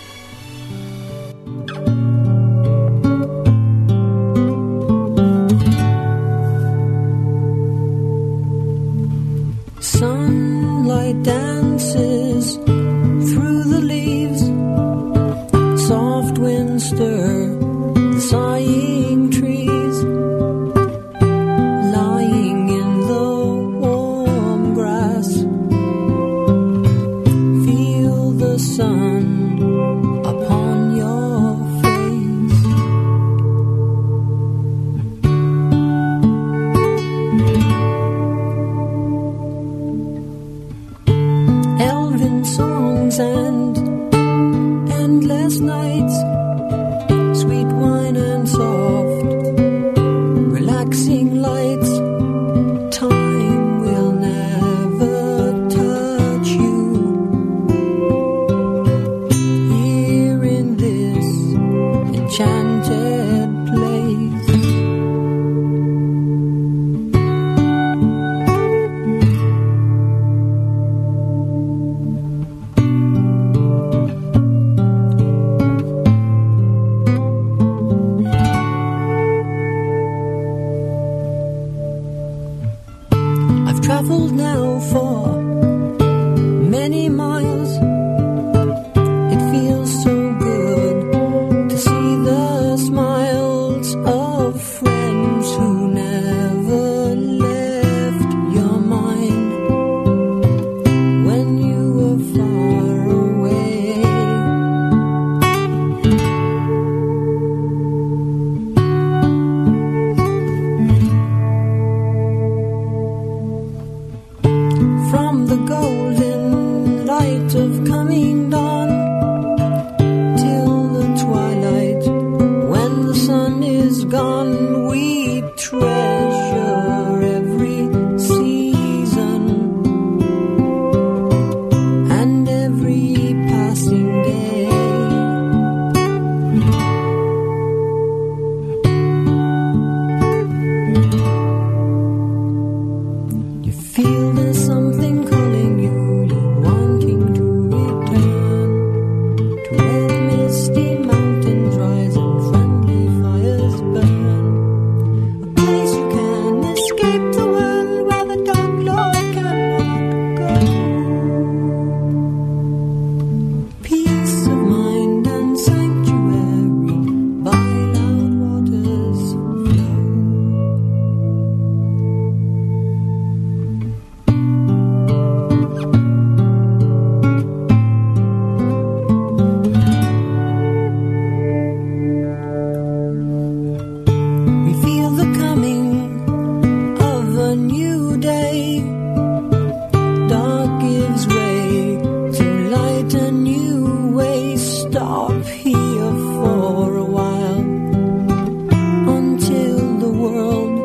Sunlight dances through the leaves, soft winds stir the sighing trees, lying in the warm grass, feel the sun upon your face. Elven songs and endless nights, sweet wine and soft, relaxing lights. Time will never touch you here in this enchanted place. I've traveled now for many miles. It feels so good to see the smiles of friends who never left your mind when you were far away. From the golden light of coming dawn till the twilight, when the sun is gone, we treasure every season and every passing day. You feel there's something calling you, you're wanting to return to where the misty mountains rise and friendly fires burn. A place you can escape the world where the dark Lord cannot go. Peace of mind and sanctuary by loud waters flow. We feel the coming of a new day. Dark gives way to light, a new way. Stop here for a while until the world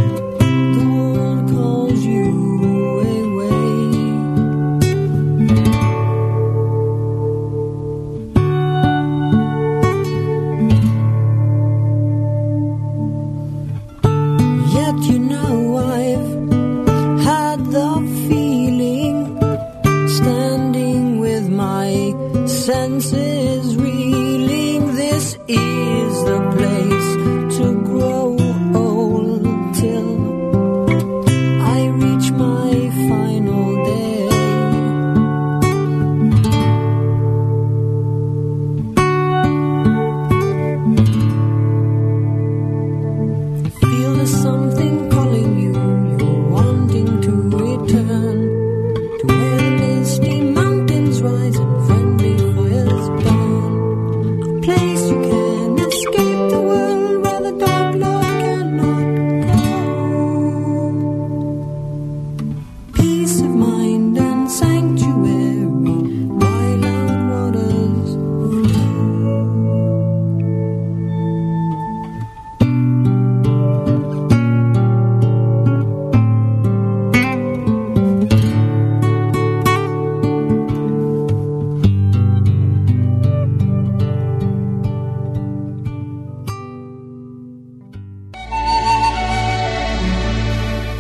calls you away. Yet you know I've had the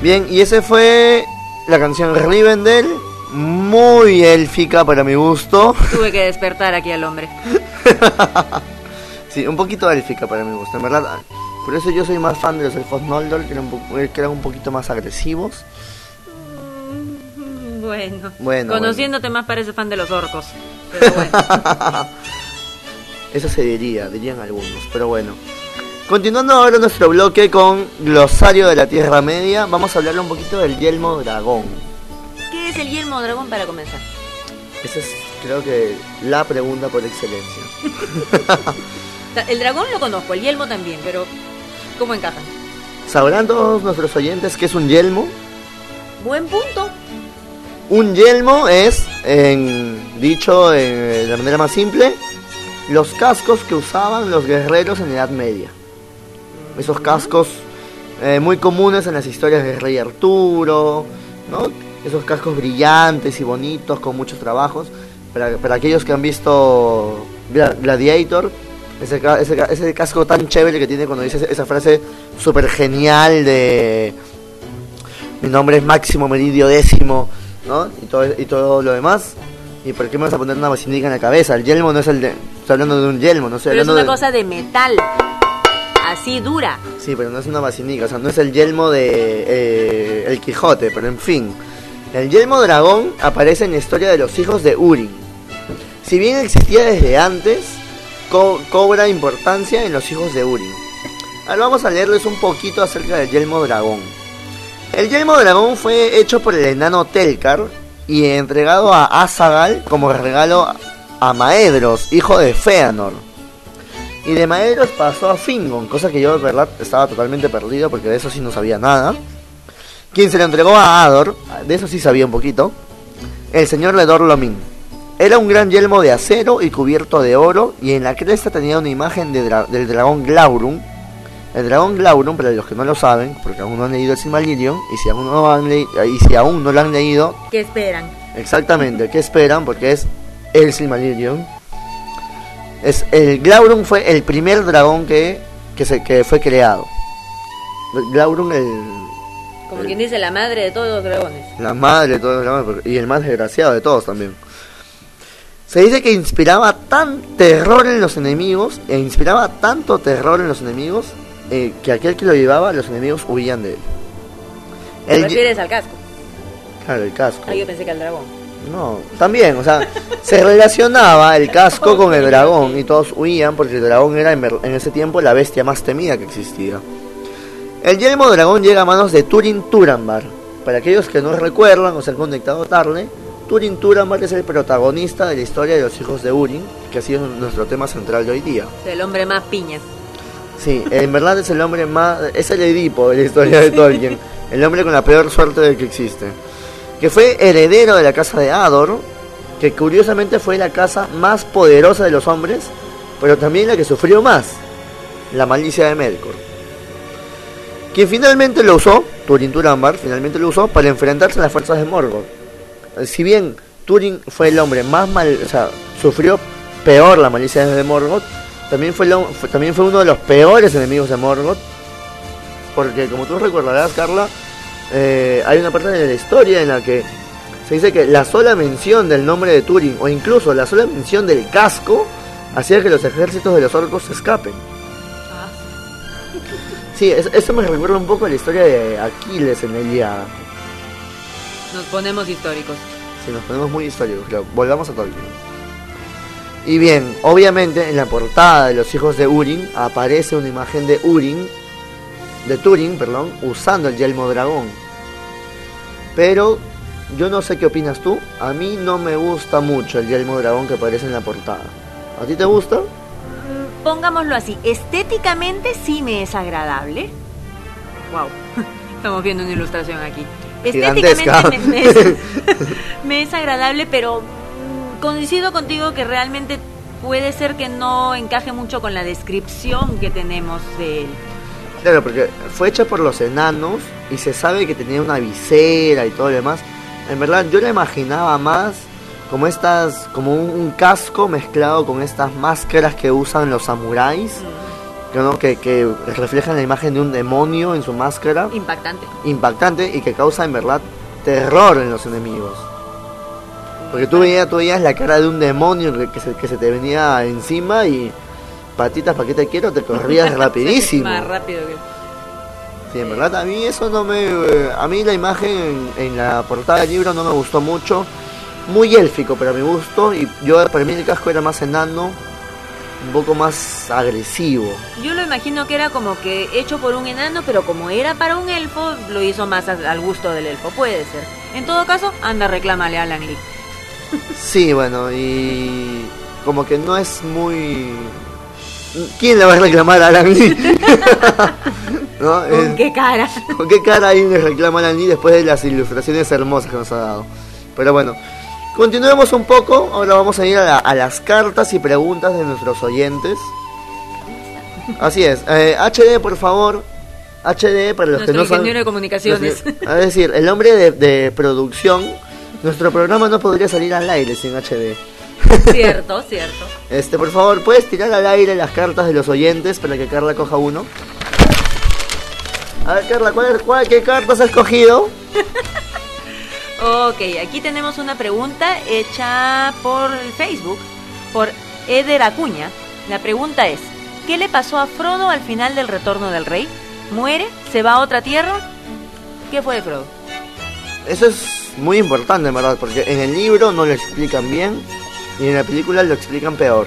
Bien, y ese fue la canción Rivendell, muy élfica para mi gusto. Tuve que despertar aquí al hombre. Sí, un poquito élfica para mi gusto, en verdad. Por eso yo soy más fan de los elfos Noldor, que eran un poquito más agresivos. Bueno, conociéndote más parece fan de los orcos. Pero bueno. Eso se dirían algunos, pero bueno. Continuando ahora nuestro bloque con Glosario de la Tierra Media, vamos a hablar un poquito del yelmo dragón. ¿Qué es el yelmo dragón para comenzar? Esa es, creo que, la pregunta por excelencia. El dragón lo conozco, el yelmo también, pero ¿cómo encajan? ¿Sabrán todos nuestros oyentes qué es un yelmo? Buen punto. Un yelmo es, dicho de la manera más simple, los cascos que usaban los guerreros en la Edad Media. Esos cascos muy comunes en las historias del Rey Arturo, ¿no? Esos cascos brillantes y bonitos con muchos trabajos. Para aquellos que han visto Gladiator, ese casco tan chévere que tiene cuando dice esa frase súper genial de mi nombre es Máximo Meridio Décimo, ¿no? Y todo lo demás. ¿Y por qué me vas a poner una basinica en la cabeza? El yelmo no es el de... Estoy hablando de un yelmo, no estoy hablando de... Pero es una cosa de metal, así dura. Sí, pero no es una basinica, o sea, no es el yelmo de El Quijote, pero en fin. El yelmo dragón aparece en la historia de los hijos de Húrin. Si bien existía desde antes, cobra importancia en los hijos de Húrin. Ahora vamos a leerles un poquito acerca del yelmo dragón. El yelmo dragón fue hecho por el enano Telcar y entregado a Azaghal como regalo a Maedhros, hijo de Fëanor. Y de Maedhros pasó a Fingon, cosa que yo de verdad estaba totalmente perdido porque de eso sí no sabía nada. Quien se lo entregó a Ador, de eso sí sabía un poquito, el señor de Dor-lómin. Era un gran yelmo de acero y cubierto de oro, y en la cresta tenía una imagen del dragón Glaurung. El dragón Glaurung, para los que no lo saben, porque aún no han leído el Silmarillion, y si aún no lo han leído... ¿Qué esperan? Exactamente, ¿qué esperan? Porque es el Silmarillion. El Glaurung fue el primer dragón que fue creado. Glaurung, como quien dice, la madre de todos los dragones. La madre de todos los dragones, y el más desgraciado de todos también. Se dice que inspiraba tan terror en los enemigos, que aquel que lo llevaba, los enemigos huían de él. ¿Te refieres al casco? Claro, el casco. Ah, yo pensé que al dragón. No, también, o sea, se relacionaba el casco con el dragón y todos huían porque el dragón era en ese tiempo la bestia más temida que existía. El yelmo dragón llega a manos de Turin Turambar. Para aquellos que no recuerdan o se han conectado tarde, Turin Turambar es el protagonista de la historia de los hijos de Húrin, que ha sido nuestro tema central de hoy día. El hombre más piña. Sí, en verdad es el hombre más... es el Edipo de la historia de Tolkien. El hombre con la peor suerte de que existe. Que fue heredero de la casa de Ador, que curiosamente fue la casa más poderosa de los hombres, pero también la que sufrió más, la malicia de Melkor. Quien finalmente lo usó, Turin Turambar, finalmente lo usó para enfrentarse a las fuerzas de Morgoth. Si bien Turin fue el hombre más sufrió peor la malicia de Morgoth, también fue uno de los peores enemigos de Morgoth, porque como tú recordarás, Carla, hay una parte de la historia en la que se dice que la sola mención del nombre de Turin, o incluso la sola mención del casco, hacía que los ejércitos de los orcos se escapen. Sí, eso me recuerda un poco a la historia de Aquiles en la Ilíada. Nos ponemos históricos. Sí, nos ponemos muy históricos, claro. Volvamos a Tolkien. Y bien, obviamente en la portada de los hijos de Húrin aparece una imagen de Turin, usando el yelmo dragón. Pero yo no sé qué opinas tú. A mí no me gusta mucho el yelmo dragón que aparece en la portada. ¿A ti te gusta? Pongámoslo así, estéticamente sí me es agradable. Wow, estamos viendo una ilustración aquí. Estéticamente me es agradable, pero coincido contigo que realmente puede ser que no encaje mucho con la descripción que tenemos de él. Claro, porque fue hecha por los enanos y se sabe que tenía una visera y todo lo demás. En verdad yo la imaginaba más como un casco mezclado con estas máscaras que usan los samuráis que reflejan la imagen de un demonio en su máscara. Impactante y que causa en verdad terror en los enemigos. Porque tú veías la cara de un demonio que se te venía encima y patitas, ¿para qué te quiero? Te corrías rapidísimo. Más rápido que... Sí, en verdad a mí eso no me... a mí la imagen en la portada del libro no me gustó mucho. Muy élfico para mi gusto. Y para mí el casco era más enano, un poco más agresivo. Yo lo imagino que era como que hecho por un enano, pero como era para un elfo, lo hizo más al gusto del elfo. Puede ser. En todo caso, anda, reclámale a Alan Lee. Sí, bueno, y como que no es muy... ¿Quién le va a reclamar a Alan Lee? ¿No? ¿Con qué cara? ¿Con qué cara alguien le reclama a Alan Lee después de las ilustraciones hermosas que nos ha dado? Pero bueno, continuemos un poco. Ahora vamos a ir a las cartas y preguntas de nuestros oyentes. Así es, HD por favor. HD para los nuestro que no saben. ingeniero de comunicaciones. Es decir, el hombre de producción. Nuestro programa no podría salir al aire sin HD. Cierto. Por favor, ¿puedes tirar al aire las cartas de los oyentes para que Carla coja uno? A ver, Carla, ¿qué cartas has escogido? Ok, aquí tenemos una pregunta hecha por Facebook, por Eder Acuña. La pregunta es, ¿qué le pasó a Frodo al final del Retorno del Rey? ¿Muere? ¿Se va a otra tierra? ¿Qué fue de Frodo? Eso es muy importante, en verdad, porque en el libro no lo explican bien y en la película lo explican peor.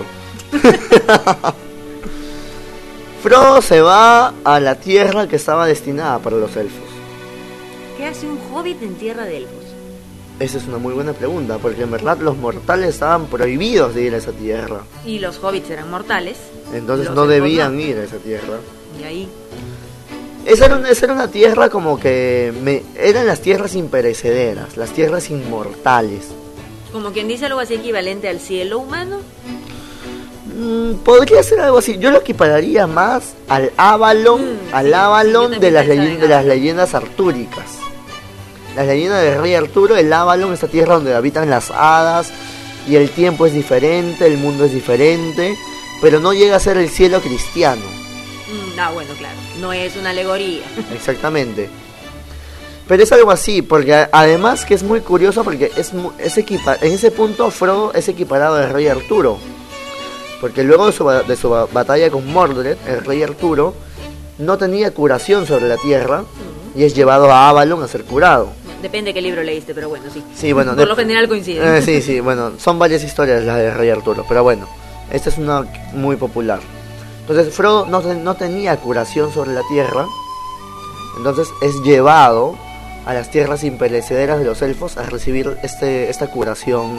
Frodo se va a la tierra que estaba destinada para los elfos. ¿Qué hace un hobbit en tierra de elfos? Esa es una muy buena pregunta, porque en verdad los mortales estaban prohibidos de ir a esa tierra. Y los hobbits eran mortales. Entonces no debían ir a esa tierra. Y ahí... Esa era una tierra como que... eran las tierras imperecederas, las tierras inmortales. Como quien dice algo así equivalente al cielo humano. Podría ser algo así. Yo lo equipararía más al Avalon, de las leyendas artúricas. Las leyendas del rey Arturo, el Avalon, esta tierra donde habitan las hadas y el tiempo es diferente, el mundo es diferente, pero no llega a ser el cielo cristiano. Bueno, claro, no es una alegoría. Exactamente. Pero es algo así, porque además que es muy curioso porque en ese punto Frodo es equiparado al rey Arturo. Porque luego de su batalla con Mordred, el rey Arturo no tenía curación sobre la tierra y es llevado a Avalon a ser curado. Depende de qué libro leíste, pero bueno, sí. Sí, bueno, por lo general coincide. Sí, bueno, son varias historias las del rey Arturo, pero bueno, esta es una muy popular. Entonces Frodo no tenía curación sobre la tierra, entonces es llevado a las tierras imperecederas de los elfos a recibir esta curación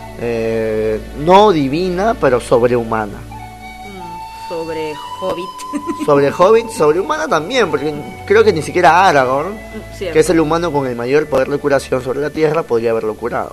no divina, pero sobrehumana. Sobre Hobbit. Sobre Hobbit, sobrehumana también, porque creo que ni siquiera Aragorn, que es el humano con el mayor poder de curación sobre la tierra, podría haberlo curado.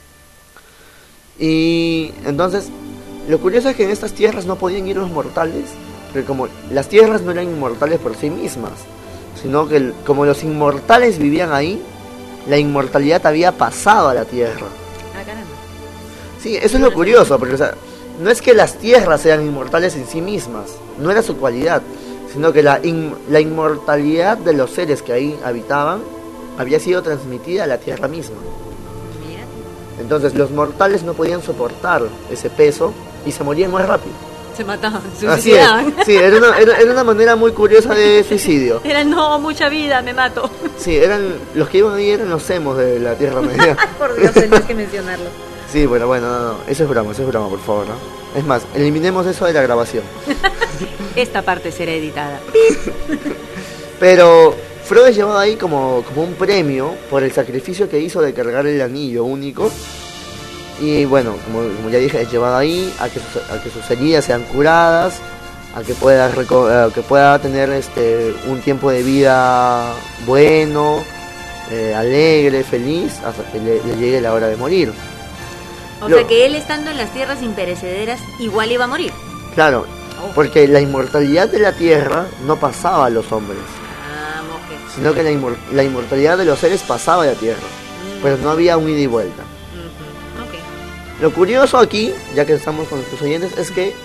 Y entonces, lo curioso es que en estas tierras no podían ir los mortales, porque como las tierras no eran inmortales por sí mismas, sino que como los inmortales vivían ahí, la inmortalidad había pasado a la tierra. Caramba. Sí, eso es lo curioso, porque o sea, no es que las tierras sean inmortales en sí mismas, no era su cualidad, sino que la inmortalidad de los seres que ahí habitaban había sido transmitida a la tierra misma. Entonces los mortales no podían soportar ese peso y se morían más rápido. Se mataban, se Así suicidaban. es. Sí, era una manera muy curiosa de suicidio. No, mucha vida, me mato. Sí, los que iban ahí eran los emos de la Tierra Media. Por Dios, tenías que mencionarlo. Sí, bueno, no, eso es broma, por favor, ¿no? Es más, eliminemos eso de la grabación. Esta parte será editada. Pero Frodo es llevado ahí como un premio por el sacrificio que hizo de cargar el anillo único. Y bueno, como ya dije, es llevado ahí a que sus heridas sean curadas, a que pueda tener un tiempo de vida bueno, alegre, feliz, hasta que le llegue la hora de morir. O sea que él estando en las tierras imperecederas igual iba a morir. Claro, porque la inmortalidad de la tierra no pasaba a los hombres, sino que la inmortalidad de los seres pasaba a la tierra, pero no había un ida y vuelta. Lo curioso aquí, ya que estamos con nuestros oyentes, es que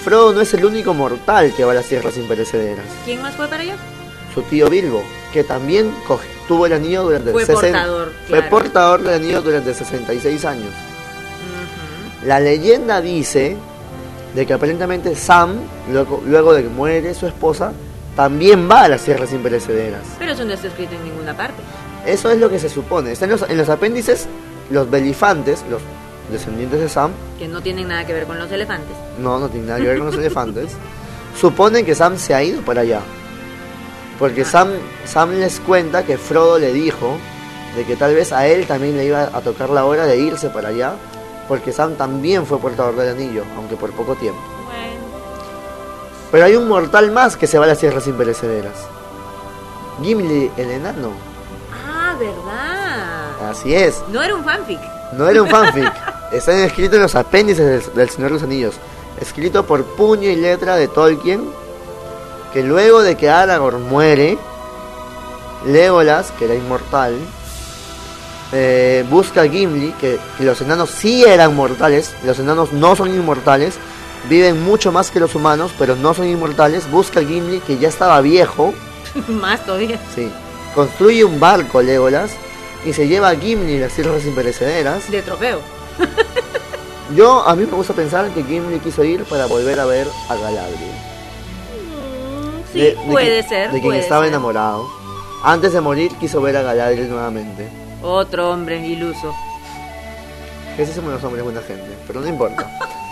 Frodo no es el único mortal que va a las tierras imperecederas. ¿Quién más fue para allá? Su tío Bilbo, que también tuvo el anillo durante Fue 60 portador, fue claro. portador del anillo durante 66 años. La leyenda dice de que aparentemente Sam, luego de que muere su esposa, también va a las tierras imperecederas. Pero eso no está escrito en ninguna parte. Eso es lo que se supone. Está en los apéndices, los belifantes, los descendientes de Sam, Que no tienen nada que ver con los elefantes. no tiene nada que ver con los elefantes, suponen que Sam se ha ido para allá. Porque Sam les cuenta que Frodo le dijo de que tal vez a él también le iba a tocar la hora de irse para allá, porque Sam también fue portador del anillo, aunque por poco tiempo. Bueno. Pero hay un mortal más que se va a las tierras imperecederas. Gimli el enano. Ah, ¿verdad? Así es. No era un fanfic. No era un fanfic. Está escrito en los apéndices del Señor de los Anillos. Escrito por puño y letra de Tolkien. Que luego de que Aragorn muere, Legolas, que era inmortal, busca a Gimli, que los enanos sí eran mortales. Los enanos no son inmortales. Viven mucho más que los humanos, pero no son inmortales. Busca a Gimli, que ya estaba viejo. Más todavía. Sí. Construye un barco, Legolas, y se lleva a Gimli a las tierras imperecederas. De trofeo. A mí me gusta pensar que Gimli quiso ir para volver a ver a Galadriel. Sí, puede ser. De quien estaba enamorado. Antes de morir quiso ver a Galadriel nuevamente. Otro hombre iluso. Esos somos los hombres buena gente, pero no importa.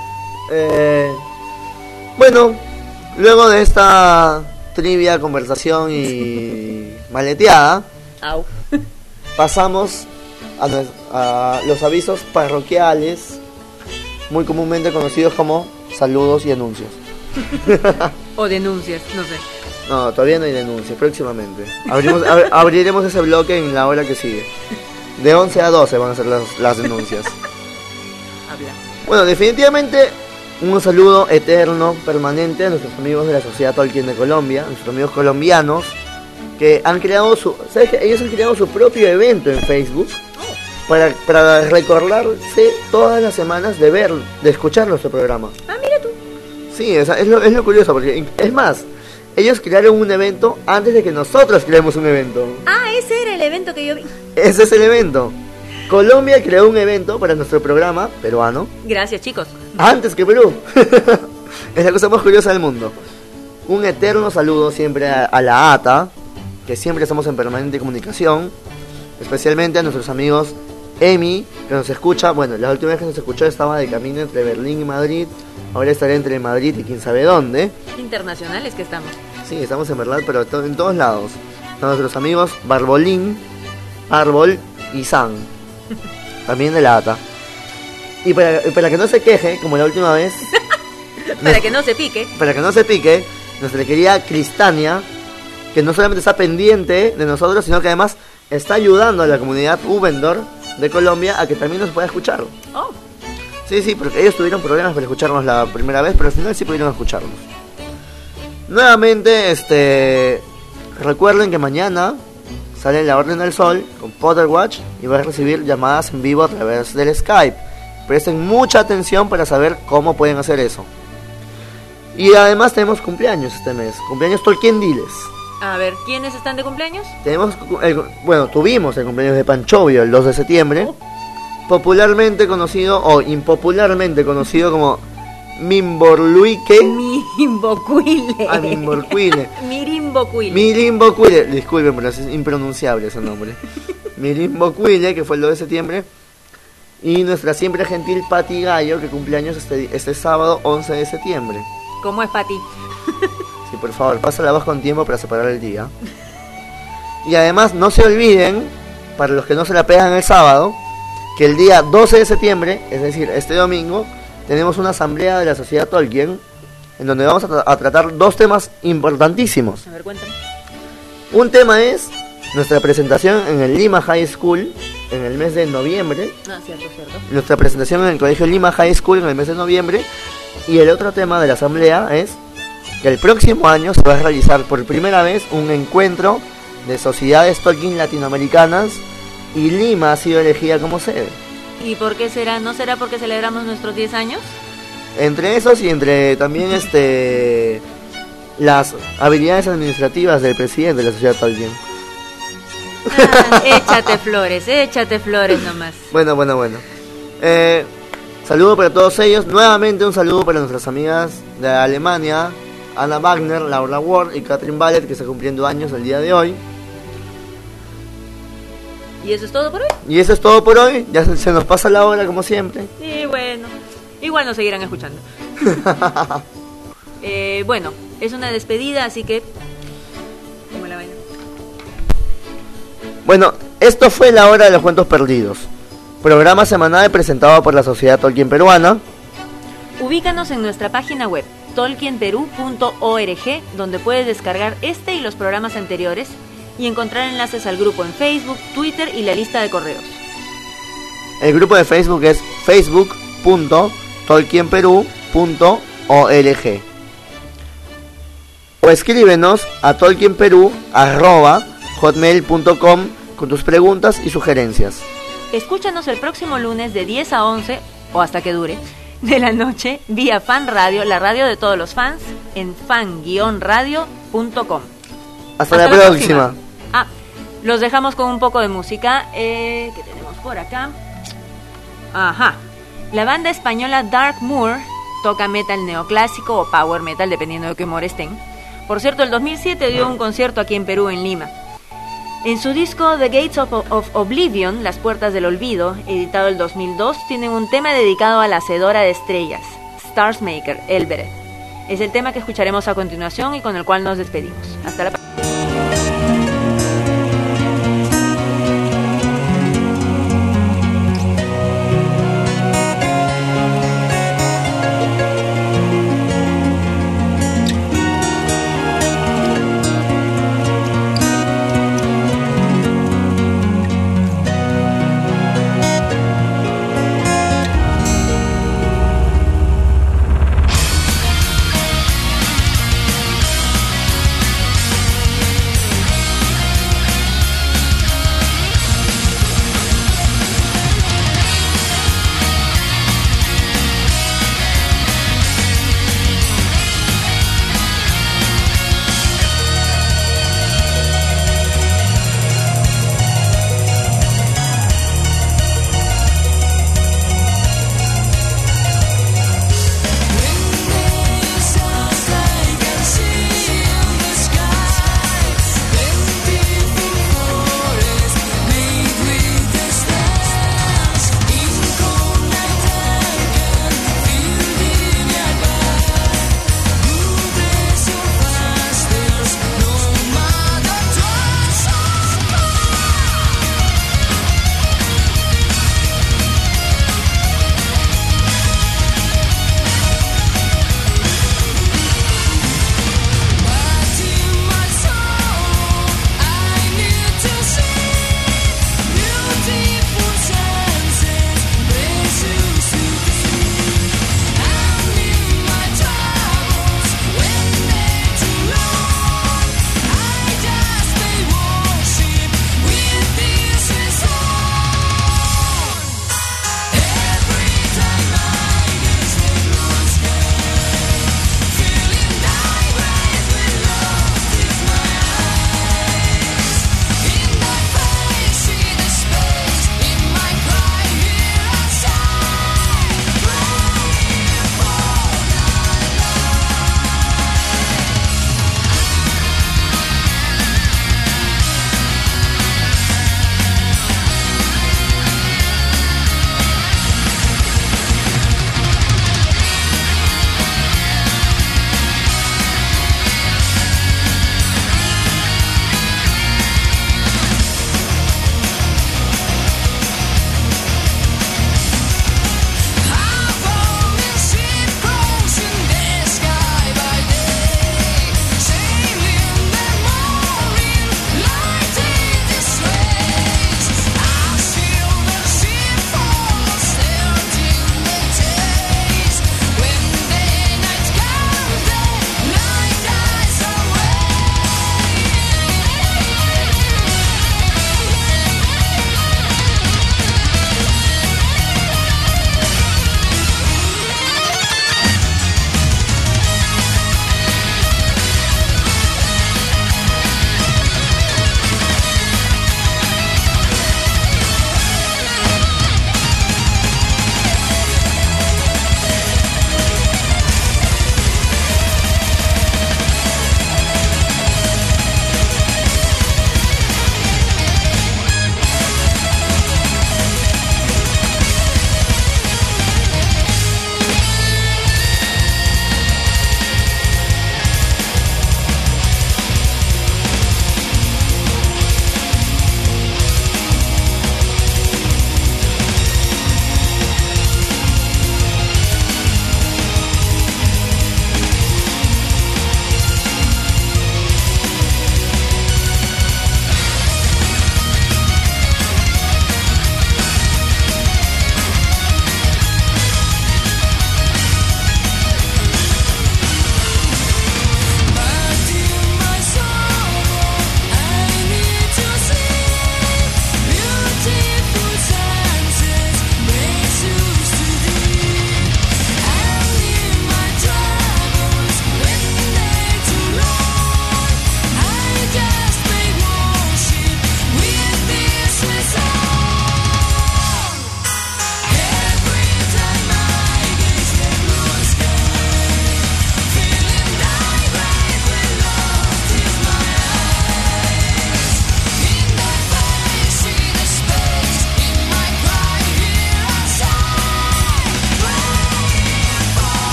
Bueno, luego de esta trivia, conversación y maleteada, Au. pasamos a los avisos parroquiales, muy comúnmente conocidos como saludos y anuncios. O denuncias, no sé. No, todavía no hay denuncias, próximamente. Abriremos ese bloque en la hora que sigue. De 11 a 12 van a ser las denuncias. Habla. Bueno, definitivamente un saludo eterno, permanente a nuestros amigos de la Sociedad Tolkien de Colombia, nuestros amigos colombianos, que han creado ¿sabes qué? Ellos han creado su propio evento en Facebook para recordarse todas las semanas de escuchar nuestro programa. Ah, mira tú. Sí, es lo curioso, porque es más, ellos crearon un evento antes de que nosotros creemos un evento. Ah, ese era el evento que yo vi. Ese es el evento. Colombia creó un evento para nuestro programa peruano Gracias, chicos. antes que Perú. Es la cosa más curiosa del mundo. Un eterno saludo siempre a la ATA, que siempre estamos en permanente comunicación, especialmente a nuestros amigos Emi, que nos escucha. Bueno, la última vez que nos escuchó estaba de camino entre Berlín y Madrid. Ahora estaré entre Madrid y quién sabe dónde. Internacionales que estamos. Sí, estamos en verdad, pero en todos lados. Están nuestros amigos Barbolín, Árbol y San, también de la ATA. Y para que no se queje, como la última vez, Para que no se pique. para que no se pique, nuestra querida Cristania, que no solamente está pendiente de nosotros, sino que además está ayudando a la comunidad Ubendor de Colombia a que también nos pueda escuchar. Oh. Sí, porque ellos tuvieron problemas para escucharnos la primera vez, pero al final sí pudieron escucharnos. Nuevamente, recuerden que mañana sale La Orden del Sol con Potterwatch y va a recibir llamadas en vivo a través del Skype. Presten mucha atención para saber cómo pueden hacer eso. Y además tenemos cumpleaños este mes, cumpleaños Tolkien Diles. A ver, ¿quiénes están de cumpleaños? Tuvimos el cumpleaños de Panchovio el 2 de septiembre, popularmente conocido o impopularmente conocido como Mimborluike. Mimbocuile. Ah, Mimborcuile. Mirimbocuile. Mirimbocuile. Disculpen, pero es impronunciable ese nombre. Mirimbocuile, que fue el 2 de septiembre. Y nuestra siempre gentil Pati Gallo, que cumpleaños este sábado 11 de septiembre. ¿Cómo es Pati? Sí, por favor, pasa la voz con tiempo para separar el día. Y además, no se olviden, para los que no se la pegan el sábado, que el día 12 de septiembre, es decir, este domingo, tenemos una asamblea de la Sociedad Tolkien, en donde vamos a tratar dos temas importantísimos. A ver, cuéntame. Un tema es nuestra presentación en el Lima High School en el mes de noviembre. Ah, cierto. Nuestra presentación en el Colegio Lima High School en el mes de noviembre. Y el otro tema de la asamblea es que el próximo año se va a realizar por primera vez un encuentro de sociedades Tolkien latinoamericanas y Lima ha sido elegida como sede. ¿Y por qué será? ¿No será porque celebramos nuestros 10 años? Entre esos y entre también las habilidades administrativas del presidente de la Sociedad Tolkien. Échate flores nomás. Bueno. Saludo para todos ellos. Nuevamente un saludo para nuestras amigas de Alemania, Ana Wagner, Laura Ward y Catherine Ballet, que está cumpliendo años el día de hoy. ¿Y eso es todo por hoy? Y eso es todo por hoy. Ya se nos pasa la hora como siempre. Y bueno, igual nos seguirán escuchando. Bueno, es una despedida, así que... ¿Cómo la vaina? Bueno, esto fue La Hora de los Cuentos Perdidos, programa semanal presentado por la Sociedad Tolkien Peruana. Ubícanos en nuestra página web tolkienperú.org, donde puedes descargar este y los programas anteriores y encontrar enlaces al grupo en Facebook, Twitter y la lista de correos. El grupo de Facebook es facebook.tolkienperú.org. O escríbenos a tolkienperú@hotmail.com con tus preguntas y sugerencias. Escúchanos el próximo lunes de 10 a 11, o hasta que dure, de la noche, vía Fan Radio, la radio de todos los fans, en fan-radio.com. Hasta la próxima. Los dejamos con un poco de música. ¿Qué tenemos por acá? Ajá. La banda española Dark Moor toca metal neoclásico o power metal, dependiendo de qué humor estén. Por cierto, el 2007 dio un concierto aquí en Perú, en Lima. En su disco The Gates of Oblivion, Las Puertas del Olvido, editado el 2002, tienen un tema dedicado a la hacedora de estrellas, Starsmaker, Elbereth. Es el tema que escucharemos a continuación y con el cual nos despedimos. Hasta la próxima.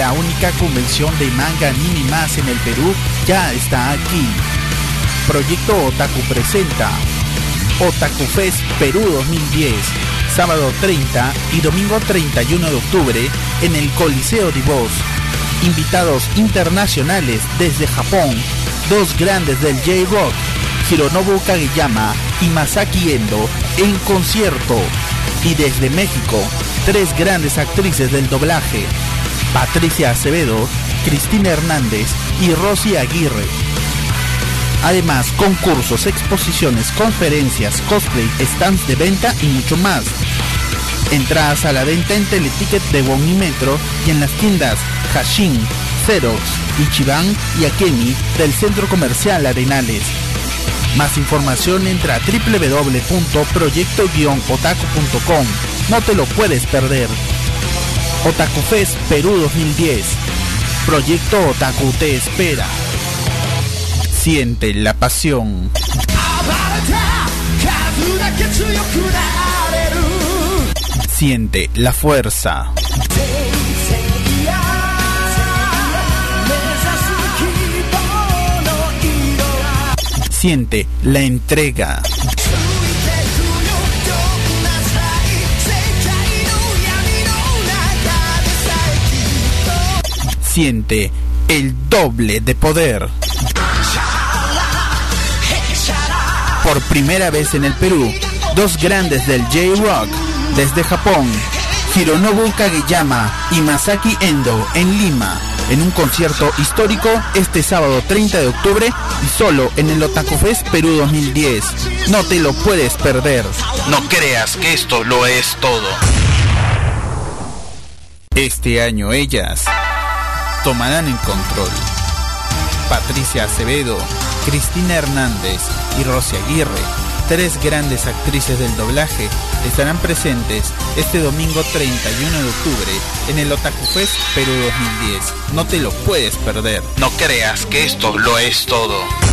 La única convención de manga, anime y más en el Perú ya está aquí. Proyecto Otaku presenta Otaku Fest Perú 2010, sábado 30 y domingo 31 de octubre en el Coliseo de Voz. Invitados internacionales desde Japón, dos grandes del J-Rock, Hironobu Kageyama y Masaki Endo en concierto. Y desde México, tres grandes actrices del doblaje, Patricia Acevedo, Cristina Hernández y Rosy Aguirre. Además, concursos, exposiciones, conferencias, cosplay, stands de venta y mucho más. Entradas a la venta en Teleticket de Bon y Metro y en las tiendas Hashin, Xerox, Ichiban y Akemi del Centro Comercial Arenales. Más información entra a www.proyecto-otaku.com. No te lo puedes perder. Otaku Fest Perú 2010. Proyecto Otaku te espera. Siente la pasión. Siente la fuerza. Siente la entrega. Siente el doble de poder. Por primera vez en el Perú, dos grandes del J-Rock desde Japón, Hironobu Kageyama y Masaki Endo en Lima, en un concierto histórico este sábado 30 de octubre y solo en el Otaku Fest Perú 2010. No te lo puedes perder. No creas que esto lo es todo. Este año ellas tomarán el control. Patricia Acevedo, Cristina Hernández y Rosy Aguirre, tres grandes actrices del doblaje, estarán presentes este domingo 31 de octubre en el Otaku Fest Perú 2010. No te lo puedes perder. No creas que esto lo es todo.